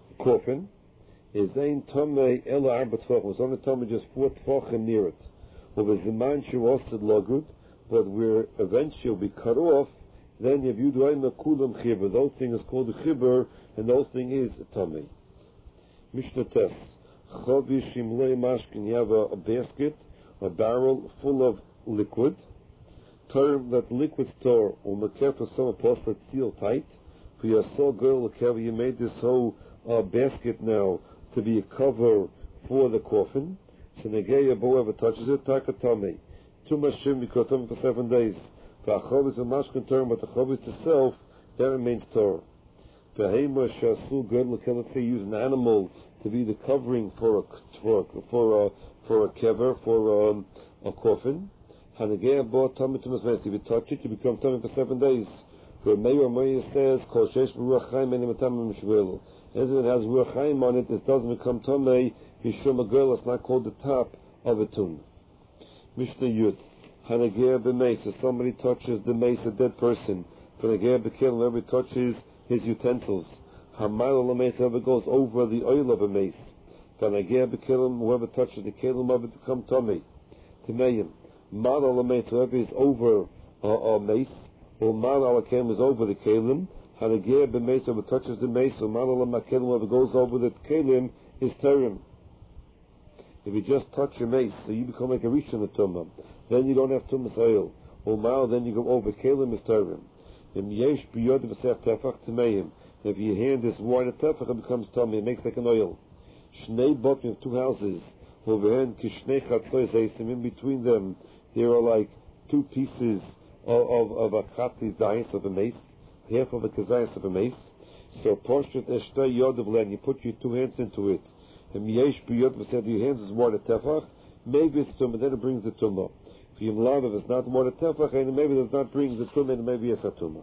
coffin. Is ein tomei ela arba tfachim. It's only tomei just 4 tfachim near it. or the Zaman Shirosted Logud, but where eventually will be cut off, then if you do Kulam Chibur, those things is called a Chibur, and those thing is Tummy. Mishnah Tes. Chavi Shimlei Mashkin, you have a basket, a barrel full of liquid. Turn that liquid store, or Makef for some post that seal tight. For your soul girl, you made this whole basket now to be a cover for the coffin. So Negeya, whoever touches it, Takatami. Too much shim, because for 7 days. For Chavis and Mashkin turn, but the Chavis itself, that remains Torah. For Hema Shasul girl, let's say use an animal to be the covering for a kever, for a coffin. And again, bought tummy to Masmesi. If you touch it, you become tummy for 7 days. For Meir says, Kol Shesh Ruach Chaim Enim Atam Mishvelu. Anything that has Ruach Chaim on it, it doesn't become tummy. Yishum a girl, it's not called the top of a tomb. Mishnah Yud. Hanagir b'meis. If somebody touches the mace, a dead person. Hanagir b'kelim, whoever touches his utensils. Hamal l'meis, whoever goes over the oil of a mace. Hanagir b'kelim, whoever touches the kelim of it, become tummy. Timeim. Mal l'meis, whoever is over a mace. Or mal al-kelim is over the kelim. Hanagir b'meis, whoever touches the mace. Or mal al-kelim, whoever goes over the kelim, is terim. If you just touch your mace, so you become like a rish in the tumah, then you don't have tumas oil. Or now, then you go over kelim is terim. If your hand is wide at tefach, it becomes tummy. It makes like an oil. Shnei bokim, 2 houses. In between them, there are like 2 pieces of a chatzi zayis of a mace, half of a kazayis of a mace. So porshet eshtei yodav len, you put your 2 hands into it. And yesh biyot v'said your hands is water tefach, maybe it's tumah, then it brings the tumah. If you love, if it's not water tefach, and maybe it does not bring the tumah, and maybe it's a tumah.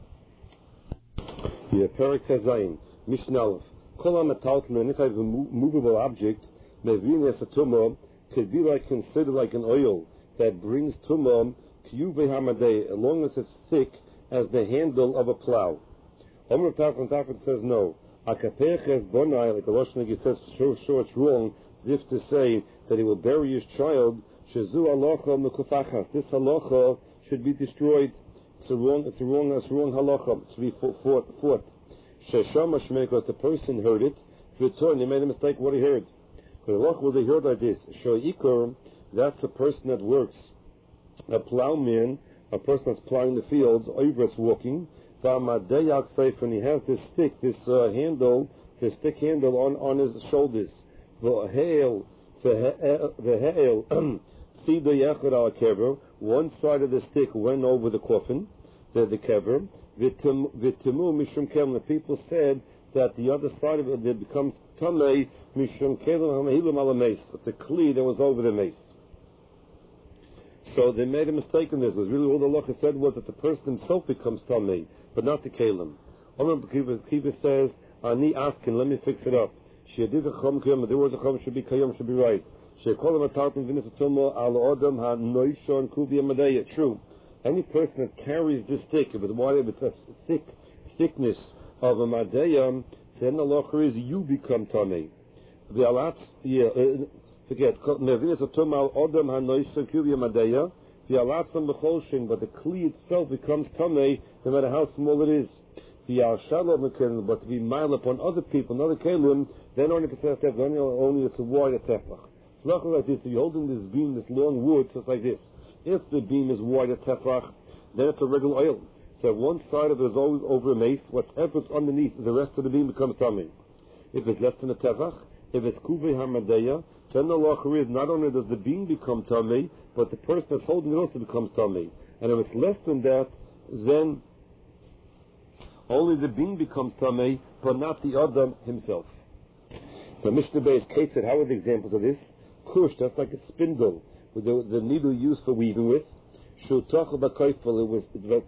Here, Perik Hazayin, Mishnah Aleph. Kol ha'metalton, any type of movable object, mevin es a tumah, could be like considered like an oil that brings tumah, kiyuvei hamadei, as long as it's thick as the handle of a plow. Omer Tafan says no. Akapeches bonai, like the Lashon says, sure it's wrong, as if to say that he will bury his child. Shezu halacha mekufachas. This halacha should be destroyed. It's a wrong halacha. It should be fought. Sheshama shmei, because the person heard it. V'torn, he made a mistake what he heard. The halacha will be heard like this. Shoikor, that's a person that works. A plowman, a person that's plowing the fields, Oivret's walking. When he has this stick, this stick handle on his shoulders. One side of the stick went over the coffin, the kever. The people said that the other side of it becomes tamei mishum kelim ala mace. It's a kli that was over the mace. So they made a mistake in this. It was really all the halacha said was that the person himself becomes tamei, but not the kelim. Kiva says, "Ani asking, let me fix it up." She did a chum kiyam. The word chum should be kiyam, should be right. She called him a tarpin vinasatuma al adam ha noishon kubi amadeya. True. Any person that carries this stick, if it's wide, if it's a thickness of a madeya, then the halacha is you become tamei. The alatz, forget. Vinasatuma al adam ha noishon kubi amadeya. The alatzam b'cholshin, but the kli itself becomes tamei, no matter how small it is. The al-shalom kelim, but to be mild upon other people, another kelim, then only it's a wide tefach. It's not like this. If you're holding this beam, this long wood, so it's like this. If the beam is wide tefach, then it's a regular oil. So one side of it is always over a mace. Whatever's underneath, the rest of the beam becomes tamei. If it's less than a tefach, if it's kuvei hamadeya, then the halacha is not only does the beam become tamei, but the person that's holding it also becomes tamei. And if it's less than that, then only the beam becomes tamei, but not the adam himself. The Mishnah Beis Kate said, how are the examples of this? Kush, that's like a spindle, with the needle used for weaving with. Shutachu b'koifel, it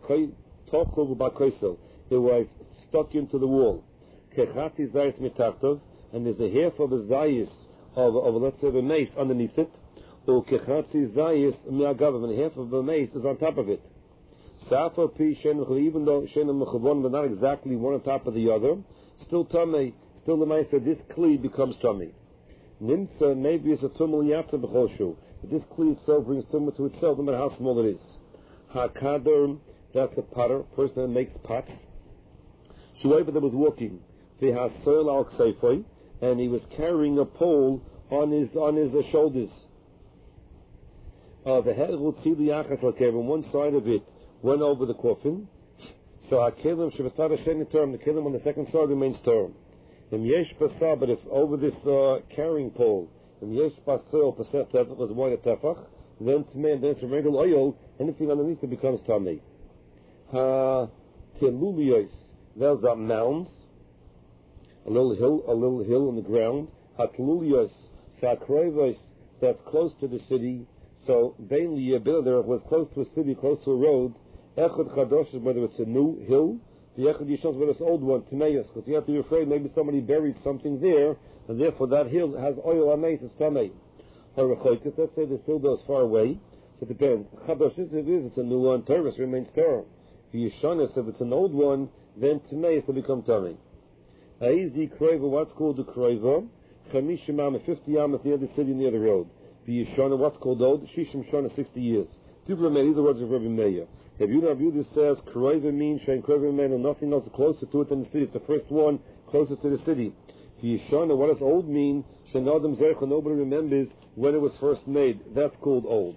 was stuck into the wall. Kechati zayis mitachtav, and there's a half of a zayis of let's say a mace underneath it. Or kechatzi zayis mi'agav, and half of a mace is on top of it. Safa pi shenem, even though shenem mechavon, but not exactly one on top of the other, still tamei, still the mace. This kli becomes tamei. Nimsa, maybe it's a tumul yafta b'choshu. But this kli itself brings tumah to itself, no matter how small it is. Hakadar, that's a potter, person that makes pots. Shuayba that was walking, v'hasoil al kseifoy, and he was carrying a pole on his shoulders. The head on one side of it went over the coffin. So Hakelim Shavasad Hashem term, the kelim on the second side remains term. But if over this carrying pole, was one tefach, then it's a regular oil, anything underneath it becomes tamei. Teluliyos, there's a mound, a little hill on the ground. Teluliyos, Sakroivos, that's close to the city. So Bainli Yabir was close to a city, close to a road. Echad Chadosh is whether it's a new hill, the Echad Yishon is whether it's an old one, Timeus, because you have to be afraid maybe somebody buried something there, and therefore that hill has oil on it, it's Tamei. Let's say the hill goes far away, so it depends. Chadosh is, it's a new one, Teres remains Torah. Yishonis, if it's an old one, then Timeus will become Tamei. Aizi Kroiva, what's called the Kroiva? Chamishim Amet, 50 Amet near the city, near the road. Yishana, what's called old? Shishim Shana, 60 years. These are the words of Rabbi Meir. If you don't view this says, Kroiva means, Shein Kroiva means, and nothing else closer to it than the city. It's the first one closest to the city. Yishana, what does old mean? Shein Adam Zercha, nobody remembers when it was first made. That's called old.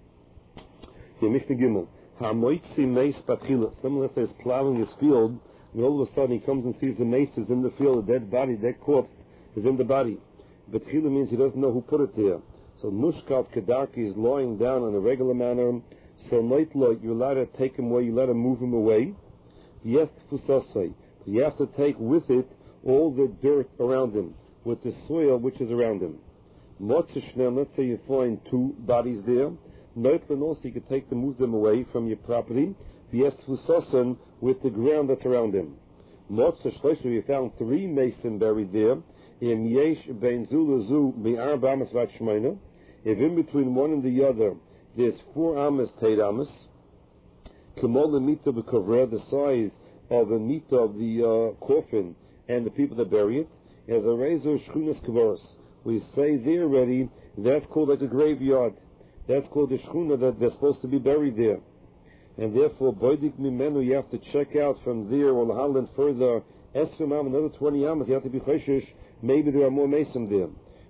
Mishnah Gimel. Ha'moitzi meis batchila. Someone that says plowing his field, and all of a sudden he comes and sees the mace is in the field, a dead body, dead corpse is in the body. Batchila means he doesn't know who put it there. So Mushkat Kedarki is lying down in a regular manner. So Neitlo, you let it take him away, you let him move him away. Yes, Fusasai. You have to take with it all the dirt around him, with the soil which is around him. Motzishnem, let's say you find two bodies there. Neitlo also you can take them, move them away from your property. Yes, Fusasan, with the ground that's around him. Motzishleishu, you found three mason buried there. In Yesh Ben Zulazu Mi'arba Amas Vat Shmeina. If in between one and the other there's 4 amas, 8 amas, Kamol Mita B'Kovrer, the size of the Mita of the coffin and the people that bury it, as a razor Shchunas Kavaros. We say there already, that's called like a graveyard. That's called the Shchuna that they're supposed to be buried there. And therefore, Boidik Mimenu, you have to check out from there or Lahalan further, Esrim Am, another 20 amas, you have to be Cheshish. Maybe there are more mason there.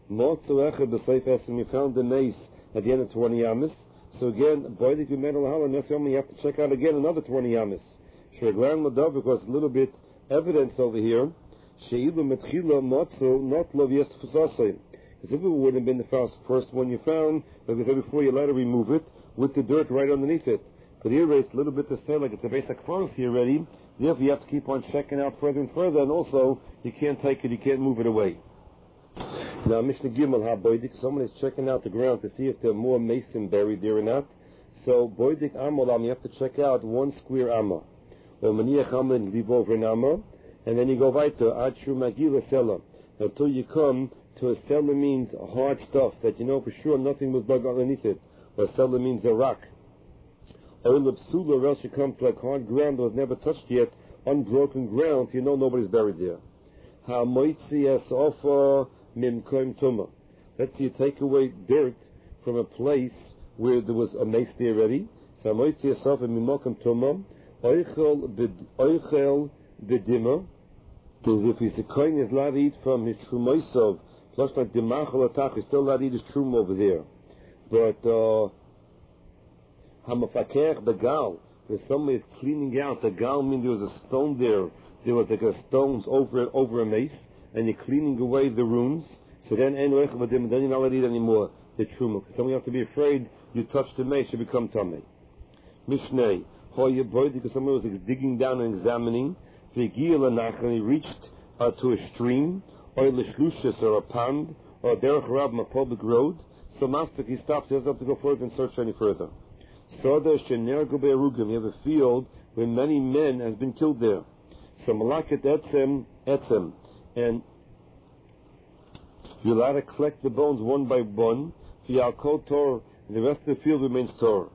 We found the mace at the end of 20 amas. So again, you have to check out again another 20 amas. Because a little bit evidence over here. Because if it would have been the first one you found, like we said before, you let it remove it with the dirt right underneath it. But here it's a little bit to say like it's a basic forest here already. Therefore, you have to keep on checking out further and further, and also you can't take it, you can't move it away. Now, Mishnah Gimel HaBoidik, someone is checking out the ground to see if there are more mason buried there or not. So, Boidik Amolam, you have to check out 1 square Amma. Or Maniach Amma and leave over an Amma, and then you go weiter, Adshu Magila Selah. Until you come to a Selah means hard stuff that you know for sure nothing was dug underneath it. Or Selah means a rock. Or else you come to like hard ground that was never touched yet, unbroken ground, so you know nobody's buried there. Let's say you take away dirt from a place where there was a mace there already. So because if he's a kohen, he's allowed to eat from his trumoisov, plus like the machal atak, he's still allowed to eat his trum over there. But Hamafakech, the gal, if somebody is cleaning out, the gal means there was a stone there. There was like a stones over a mace, and you're cleaning away the runes. So then you're not allowed to eat anymore the truma. So you have to be afraid you touch the mace, you become tamei. Mishneh, because someone was digging down and examining, and he reached to a stream, or a pond, or a derech rab, a public road. So master, he stops, he doesn't have to go further and search any further. You have a field where many men has been killed there. So malaket etzem, and you're allowed to collect the bones one by one. The rest of the field remains Torah.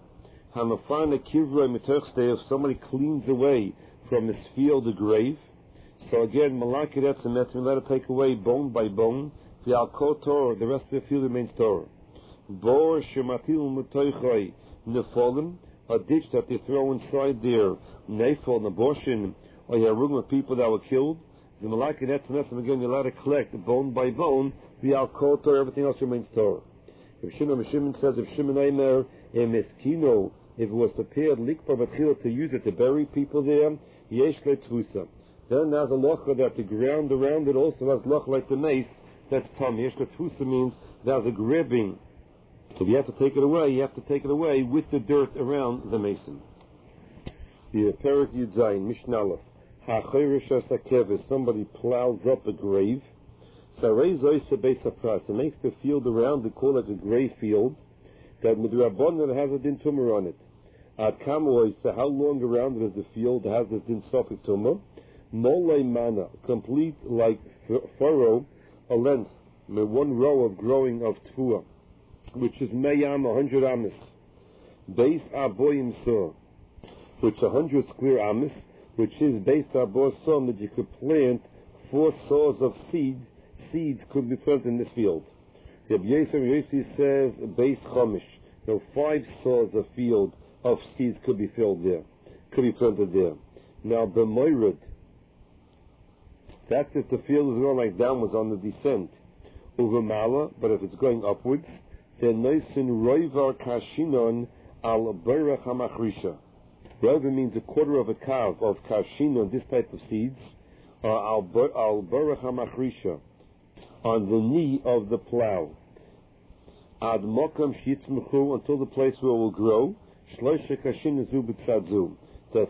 If somebody cleans away from his field a grave, so again malaket etzem, you're allowed to take away bone by bone. The rest of the field remains Torah. Bo shematil mutoichoi nefolim, a ditch that they throw inside there, nefol, abortion, or yarugim of people that were killed. The malaka netznesim again, you're allowed to collect bone by bone, the alkol Torah, everything else remains Torah. If Shimon says, if Shimon Eimer, meskino, if it was prepared likpa b'tchila to use it to bury people there, yesh letfusa. Then there's a locha that the ground around it also has locha like the mace. That's tummy. Yesh letfusa means there's a grabbing. So if you have to take it away, you have to take it away with the dirt around the mason. The Perik Yud Zayin, Mishnah Aleph. Ha'chayrish as somebody plows up a grave. Sarei zoyse beis hapras. It makes the field around it call it a grave field. That midrabanan has a din tumor on it. At kamois, so how long around it is the field that has this din sofik tumor? Molei mana, complete like furrow, a length, one row of growing of tfuah, which is meyam 100 amis. Beis aboyim so, which 100 square amis, which is beis abo so that you could plant 4 saws of seeds. Seeds could be planted in this field. Rabbi Yossi says beis chomish. 5 saws of field of seeds could be filled there, could be planted there. Now b'moirud, that's if the field is going like downwards on the descent. Uvamala, but if it's going upwards, then noisin roivar kashinon al berach hamachrisha. Roivar means a quarter of a kav of kashinon, this type of seeds, al berach hamachrisha, on the knee of the plow. Ad mokam shitzmchu, until the place where it will grow. Shloisha kashinon zu b'tzadzu. The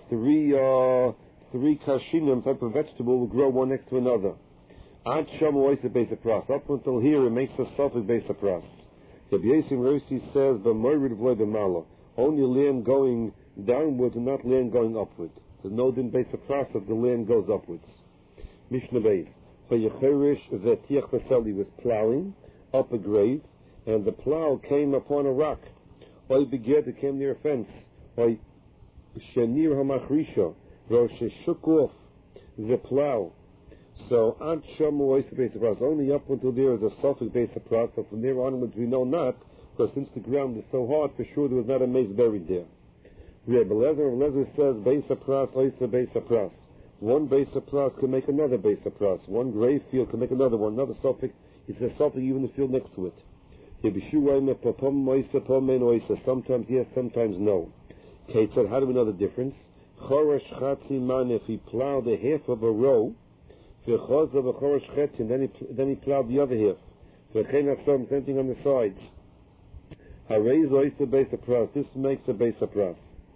three kashinim type of vegetable will grow one next to another. Ad sham oisa beis hapras. Up until here, it makes a suffix beis hapras. Rabbi Yossi says b'moirid v'loy b'mala. Only land going downwards and not land going upwards. There's no din beis hapras if the land goes upwards. Mishnah Beis. V'yecherish v'tiach v'seli was plowing up a grave, and the plow came upon a rock. Oy beged, it came near a fence. Oy shenir hamachrisha, Rosh shook off the plow. So ad shamu oisa beis hapras, only up until there is a suffix beis hapras, but from there onwards we know not, because since the ground is so hard, for sure there was not a mace buried there. Rabbi Lezer says beis hapras oisa beis hapras. One beis hapras can make another beis hapras. One grave field can make another one. Another suffix, it's a suffix even the field next to it. Sometimes yes, sometimes no. Kate said, how do we know the difference? If he plowed a half of a row, then he plowed the other half. Same thing on the sides. This makes a beis hapras.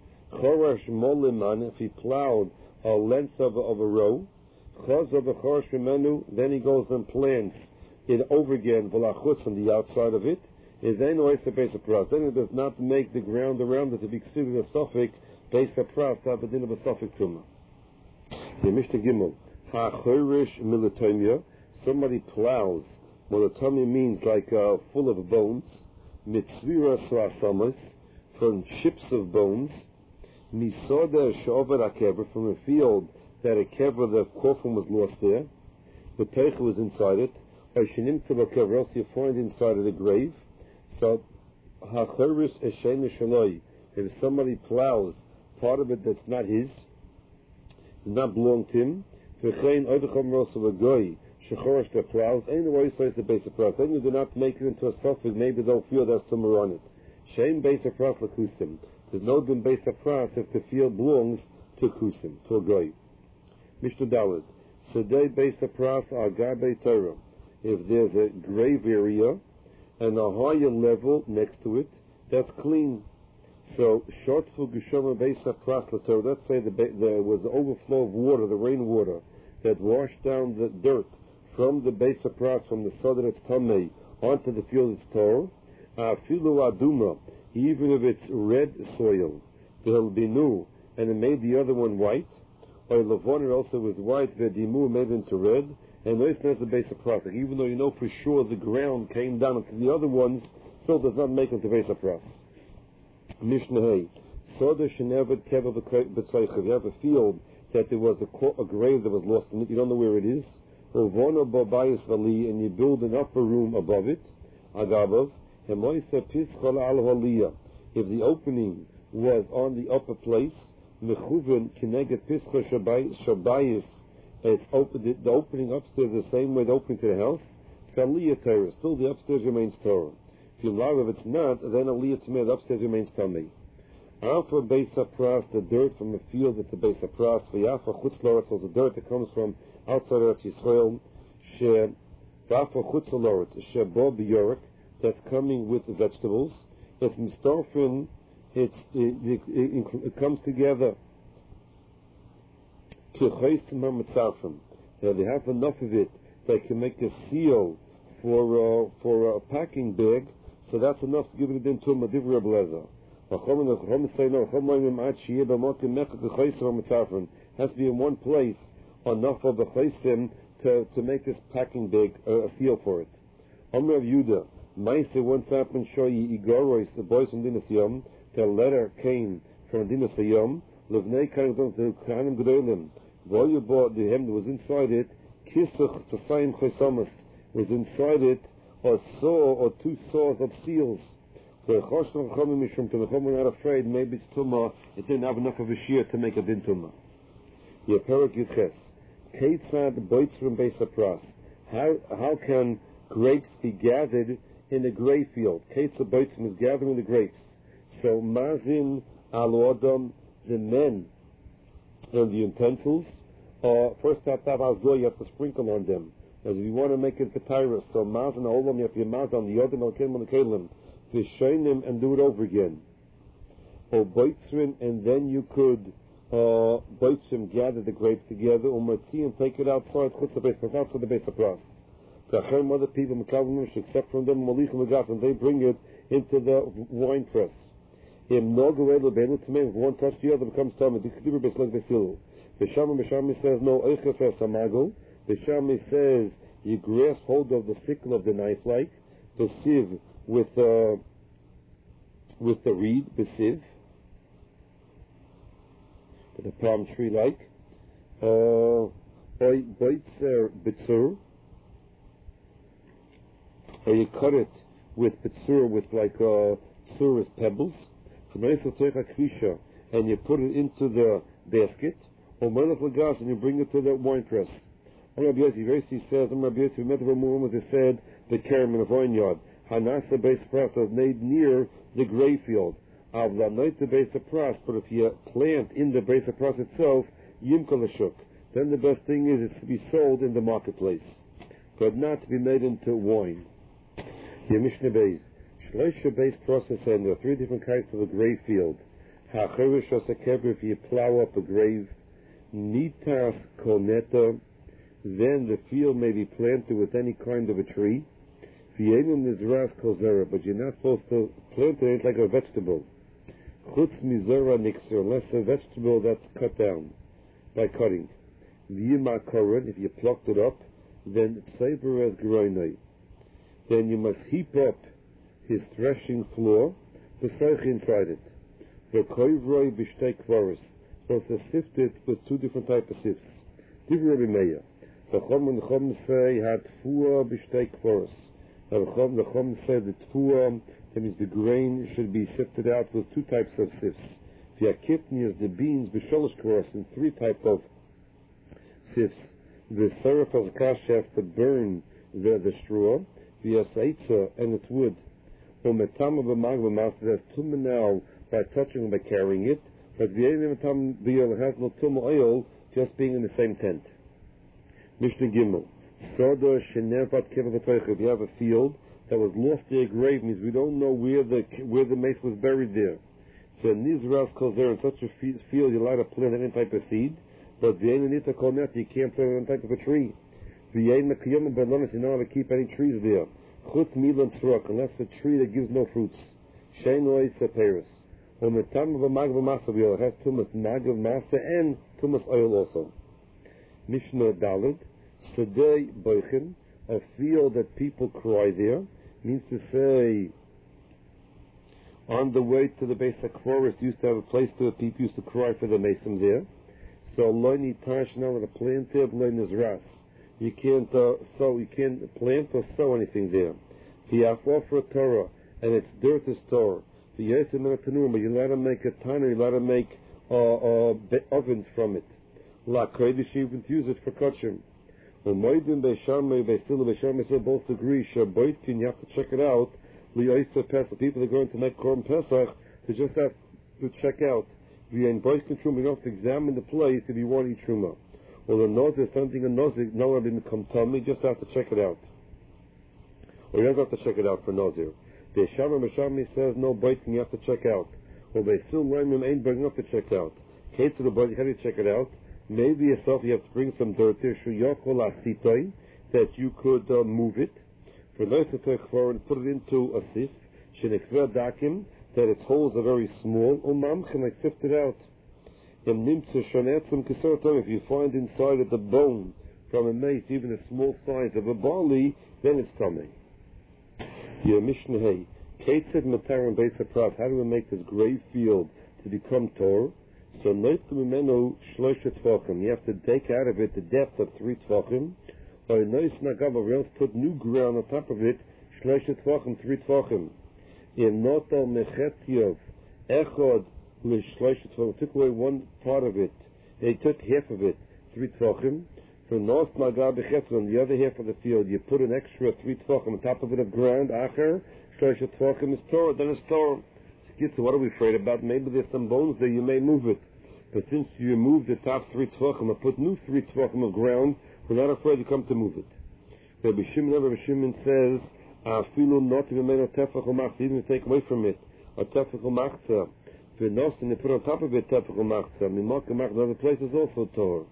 If he plowed a length of a row, then he goes and plants it over again, on the outside of it, is then always a beis hapras. Then it does not make the ground around it to be considered a suffix beis hapras, to have a din of a suffix tumah. The Mishnah Gimel, ha'chorish militomia, somebody plows. Militomia means like full of bones. Mitzvira srasamas, from chips of bones. Misoda she'over akever, from a field that a kever, the coffin was lost there. The teicha was inside it. Or shenim tzavah else you find inside of the grave. So, ha'chorish eshen shaloi, if somebody plows part of it that's not his, does not belong to him, v'chein oidachom ros of a goy, shechorish the plows, ain't the way so it's a beis hapras. Then you do not make it into a suffix, maybe they'll feel there's tumor on it. Shein beis hapras l'kusim. There's no din beis hapras if the field belongs to kusim, to a goy. Mishnah Daled. Sedei beis hapras agabe Torah. If there's a grave area and a higher level next to it, that's clean. So, short for Geshoma beis hapras l'Torah. Let's say there was an overflow of water, the rainwater, that washed down the dirt from the beis hapras, from the sod that's tamei, onto the field it's Torah. Filu aduma, even if it's red soil, there'll be new, and it made the other one white, or levon, it also was white, v'dimu made it into red, and no it's a beis hapras. Even though you know for sure the ground came down into the other ones, still does not make it to beis hapras. Mishnah Hay. Soda shenevet keva b'tzaycha. You have a field that there was a grave that was lost in it. You don't know where it is. Uvono b'bayis vali, and you build an upper room above it. Agabov If the opening was on the upper place, mechuven kineged pischa shabayis, the opening upstairs the same way the opening to the house, skaliyah Torah. Still the upstairs remains Torah. If it's not, then aliyah tameh, the upstairs remains tameh. Alpha base pras, the dirt from the field that's the base pras. V'yafa chutz loretz, the dirt that comes from outside Eretz Yisrael. V'yafa chutz loretz, shebo b'yorek, that's coming with the vegetables. It's mistorfin, it comes together. They have enough of it they can make a seal for a packing bag, so that's enough to give it into a Divrei Blazer. Has to be in one place enough of the chaysim to make this packing bag a seal for it. Amr of Yudah, Maise once happened Shoyi Igorois, the boys from Dinas Yom, the letter came from Dinas Yom, Levnei Karim to Kanim Gedolim. Volume bought the hem that was inside it, Kisuch Tafayim Chaysamas, was inside it a saw or two saws of seals. So the Chacham were not afraid, maybe it's Tumah, it didn't have enough of a shear to make a din Tumah. Yeperak Yiches, Keitzad Boitzrim Beis Pras. How can grapes be gathered in a grape field? Keitzad Boitzrim is gathering the grapes. So Mazin Al-Odom, the men, and the utensils, first you have to sprinkle on them. As if you want to make it Ketyrus, so Maz and Olam, you have to Maz on the Yodim, Al-Kelim, and the Kelim, to shine them and do it over again. Or Boitzrin, and then you could, Boitzrin, gather the grapes together, Umatzi, and take it outside, outside the base of Pras. Other people, except from them, and they bring it into the wine press. If one touch the other, becomes Tamid. The Shami says no. The Shami says you grasp hold of the sickle of the knife, like the sieve with the reed, the sieve, with the palm tree, like bitzur, or you cut it with bitzur, with like tsurus pebbles. And you put it into the basket, or and you bring it to the wine press. Rabbi Yossi says, Rabbi Yossi, we met the woman that said the kerem in a vineyard. Hanasa base pras was made near the grape field. Avla not the base of pras, but if you plant in the base of pras itself, yimkalashuk, then the best thing is it's to be sold in the marketplace, but not to be made into wine. Your Mishnah Beis. Shloisha-based process, and there are three different kinds of a grave field. Ha'cherish osakeber, if you plow up a grave. Nitas koneta, then the field may be planted with any kind of a tree. V'yenim nizras kozera, but you're not supposed to plant it like a vegetable. Chutz mizera nixer, unless a vegetable that's cut down by cutting. V'yima koren, if you plucked it up, then tseber as groinoi. Then you must heap up his threshing floor, the seich inside it. The koivroi b'shtei kvaros, supposed to sift it with two different types of sifts. Divrei Rabbi Meir. The Chom say had tfuah b'shtei kvaros. The Chom say the tfuah, that means the grain should be sifted out with two types of sifts. The akitni is the beans b'sholosh kvaros, and three types of sifts. The serif of kash have to burn the straw, the asaitza and its wood. There's tumah now by touching, by carrying it, but the has no tumah oil just being in the same tent. Mishnah Gimel. If you have a field that was lost to a grave, means we don't know where the mace was buried there. So Nizras calls there in such a field you're allowed to plant any type of seed, but you can't plant any type of a tree. You're not allowed to keep any trees there. Chutz milan tzruk, unless a tree that gives no fruits. Shein loy seperis. On the time of a magav masa oil, it has tumas magav masa and tumas oil also. Mishnah Daled, Sedei Boichin, a field that people cry there, means to say, on the way to the base of Kvoris, used to have a place where people used to cry for the mason there. So loy nitash now with a planted loy nizras. You can't plant or sow anything there. If you have offer Torah, and its dirt is tor. The Yosem and a Tanur, but you're allowed to make a tanner, you're allowed to make ovens from it. La Kodesh, you can use it for kachim. When Moedim Beishamay, Beisila Beishamay, so both agree, Shabboitkin, you have to check it out. Li'oisa Pesach, people that are going to make Korban Pesach, they just have to check out. We in Boiskin Truma, you don't have to examine the place if you want to eat Truma. Or the Nozir, something in Nozir, no one didn't come tummy, you just have to check it out. Or you don't have to check it out for Nozir. The Shama says no Boiskin, you have to check out. Or Beisil Laimim ain't bringing up to check out. Kate to the body, how do you check it out? Maybe yourself you have to bring some dirt there, that you could move it. For and put it into a sieve, that its holes are very small, can I sift it out? If you find inside of the bone from a mace, even a small size of a barley, then it's tummy. Your Mishnah Hay, Kate said Matar and Beis HaPrat, how do we make this grey field to become Torah? So you have to take out of it the depth of 3 tvachim, or else put new ground on top of it, 3 tvachim. In notal mechetziov echod l'shlosh, took away one part of it. They took half of it, 3 tvachim. For nos nagah b'chetzon, the other half of the field, you put an extra 3 tvachim on top of it of ground. Acher shlosh tvachim is Torah. Then it's Torah. So what are we afraid about? Maybe there's some bones there. You may move it. But since you remove the top 3 tvachim and put new 3 tvachim of ground, we're not afraid to come to move it. Rabbi Shimon says, not even to take away from it, a tefach machza. And they put on top of it tefach machza. In other places also Torah.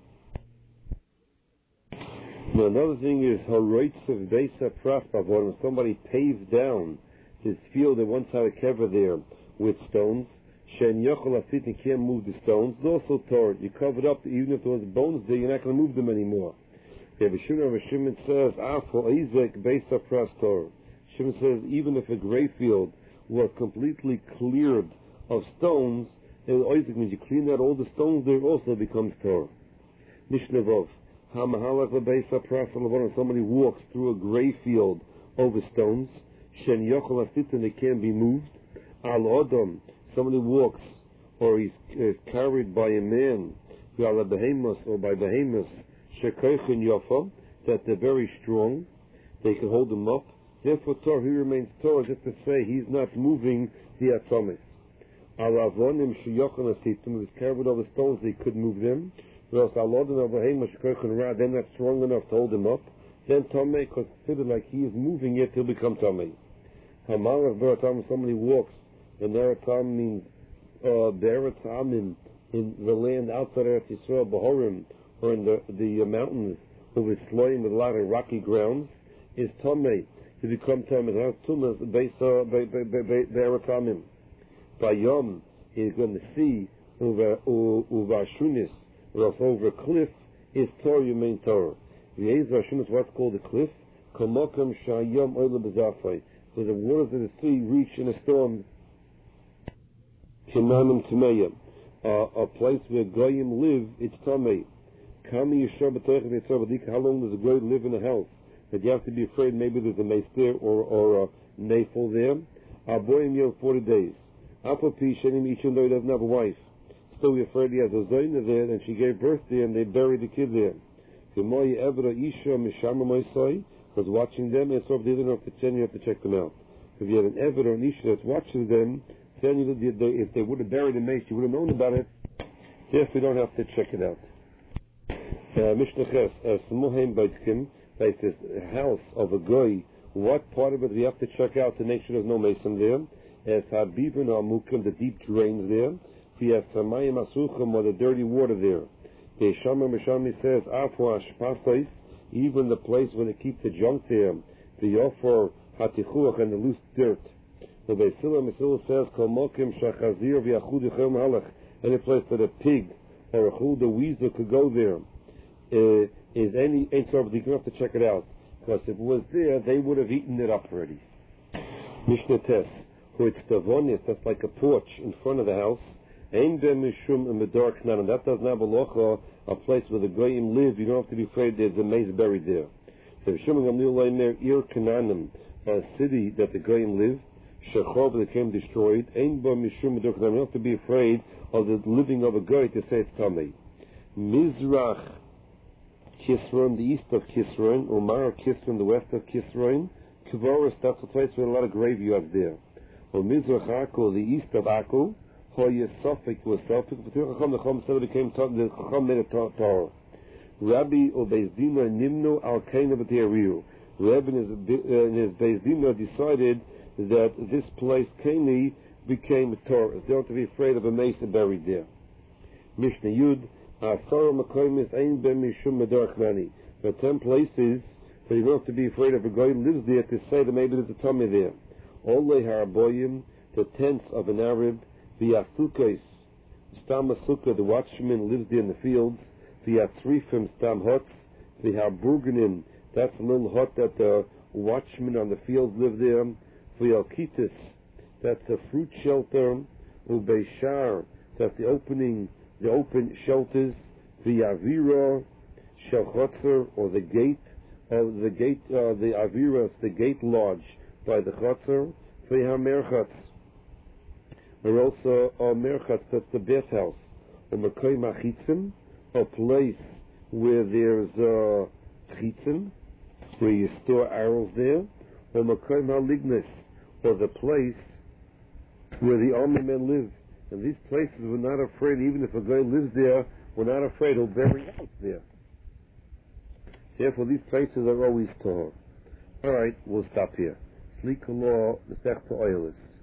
Now another thing is haroitz of Beis HaPrat, when somebody paved down his field and once had a kever there with stones, Shen Yochel Afit, and can't move the stones, it's also Torah. You covered up, even if there was bones there, you're not going to move them anymore. Rabbi Shimon says, for Isaac Beis HaPrat Torah. Shimon says, even if a grey field was completely cleared of stones, Isaac means you clean out all the stones there, also becomes Torah. Mishnah Vov, HaMahalach Beis HaPrat, when somebody walks through a grey field over stones, Shen Yochel Afit, and they can't be moved. Al Adam, somebody walks, or is carried by a man, or by behemoths, shekoichin yofa, that they're very strong, they can hold them up. Therefore, Torah, he remains Torah, just to say he's not moving the atzomis. Al avonim sheyochan asitim, was carried over stones, they could move them. Whereas al adam or behemoth shekoichin ra, they're not strong enough to hold him up. Then Tomei, because considered like he is moving it, he'll become Tomei. Hamalach beratam, somebody walks. And Beratam means Beratamim, in the land outside Eretz Yisrael, Bahorim, or in the mountains, over Sloim with a lot of rocky grounds, is Tomei. To become Tomei, it has Tumas based Beratamim. By Yom, he's going to see over Shunis, or over a cliff, is Torah, you mean Torah. The Ezra Shunis, what's called a cliff? Kamokam Shayom Oila Bezafai. So the waters of the sea reach in a storm. A place where Goyim live, it's Tamei. How long does a Goy live in a house? That you have to be afraid maybe there's a mace there or a nafel there. Aboyim Yom 40 days. Even though he doesn't have a wife. Still we're afraid he has a Zoyna there and she gave birth there and they buried the kid there. Because watching them, it's sort of the other enough to you have to check them out. If you have an Eved or an Isha that's watching them, then if they would have buried a mace, you would have known about it. Therefore, you don't have to check it out. Mishnah Ches, Smuheim Baitkim, like this house of a goy, what part of it do you have to check out to make sure there's no mason there? As Habibin or Mukim, the deep drains there. If you have Samayim Asuchim or the dirty water there. The Shamar Mishami says, Afwa Shpasais, even the place where they keep the junk there, the offer hatichuach and the loose dirt. The Beisila Misil says, Komokim Shachazir v'Yachud Yichem Halach, any place that a pig or a chud, a weasel could go there, is any sort of, you have to check it out. Because if it was there, they would have eaten it up already. Mishnah Tes, who it's Tavonis, that's like a porch in front of the house. Ein ben mishum in the dark and that doesn't have a place where the goyim live. You don't have to be afraid there's a maze buried there. So Ir Kananim, a city that the goyim live, Shechov that came destroyed. Ein bo mishum medok. I'm not to be afraid of the living of a goy to say it's tummy. Mizrach Kisron, the east of Kisron, Umar Kisron, the west of Kisron. Kvoris, that's a place with a lot of graveyards there. Or Mizrach Akko, the east of Akko. Hoye Sofik was Sofik. But the Chacham said it became the Chacham made a Torah. Rabbi Obeis Dina Nimno Al Kaina B'Teriu. Rabbi in his Beis Dina decided that this place, Kaini, became a Torah. They don't have to be afraid of a Mesa buried there. Mishnah Yud, Asara Makoimis Ein Ben Mishum Medarach Nani. There are 10 places that you don't have to be afraid of a guy who lives there to say that maybe there's a tummy there. Olei Haraboyim, the tents of an Arab, the Asukais, Stam Asukah, the watchman lives there in the fields, the Atzrifim, Stam Huts, the Harburgenin, that's a little hut that the watchmen on the fields live there, the Alkitis, that's a fruit shelter, Ubeishar, that's the open shelters, the Avira, Shelchotzer, or the gate, the Aviras, the gate lodge by the Chotzer, the Hamerchatz, or also Merchatz, that's the bathhouse, or Makoy Machitzim, a place where there's chitzim, where you store arrows there, or Makoy Malignis, or the place where the army men live. And these places we're not afraid, even if a guy lives there, we're not afraid he'll bury us there. Therefore, these places are always tahor. All right, we'll stop here. Slikah law, the Sechta Oilis.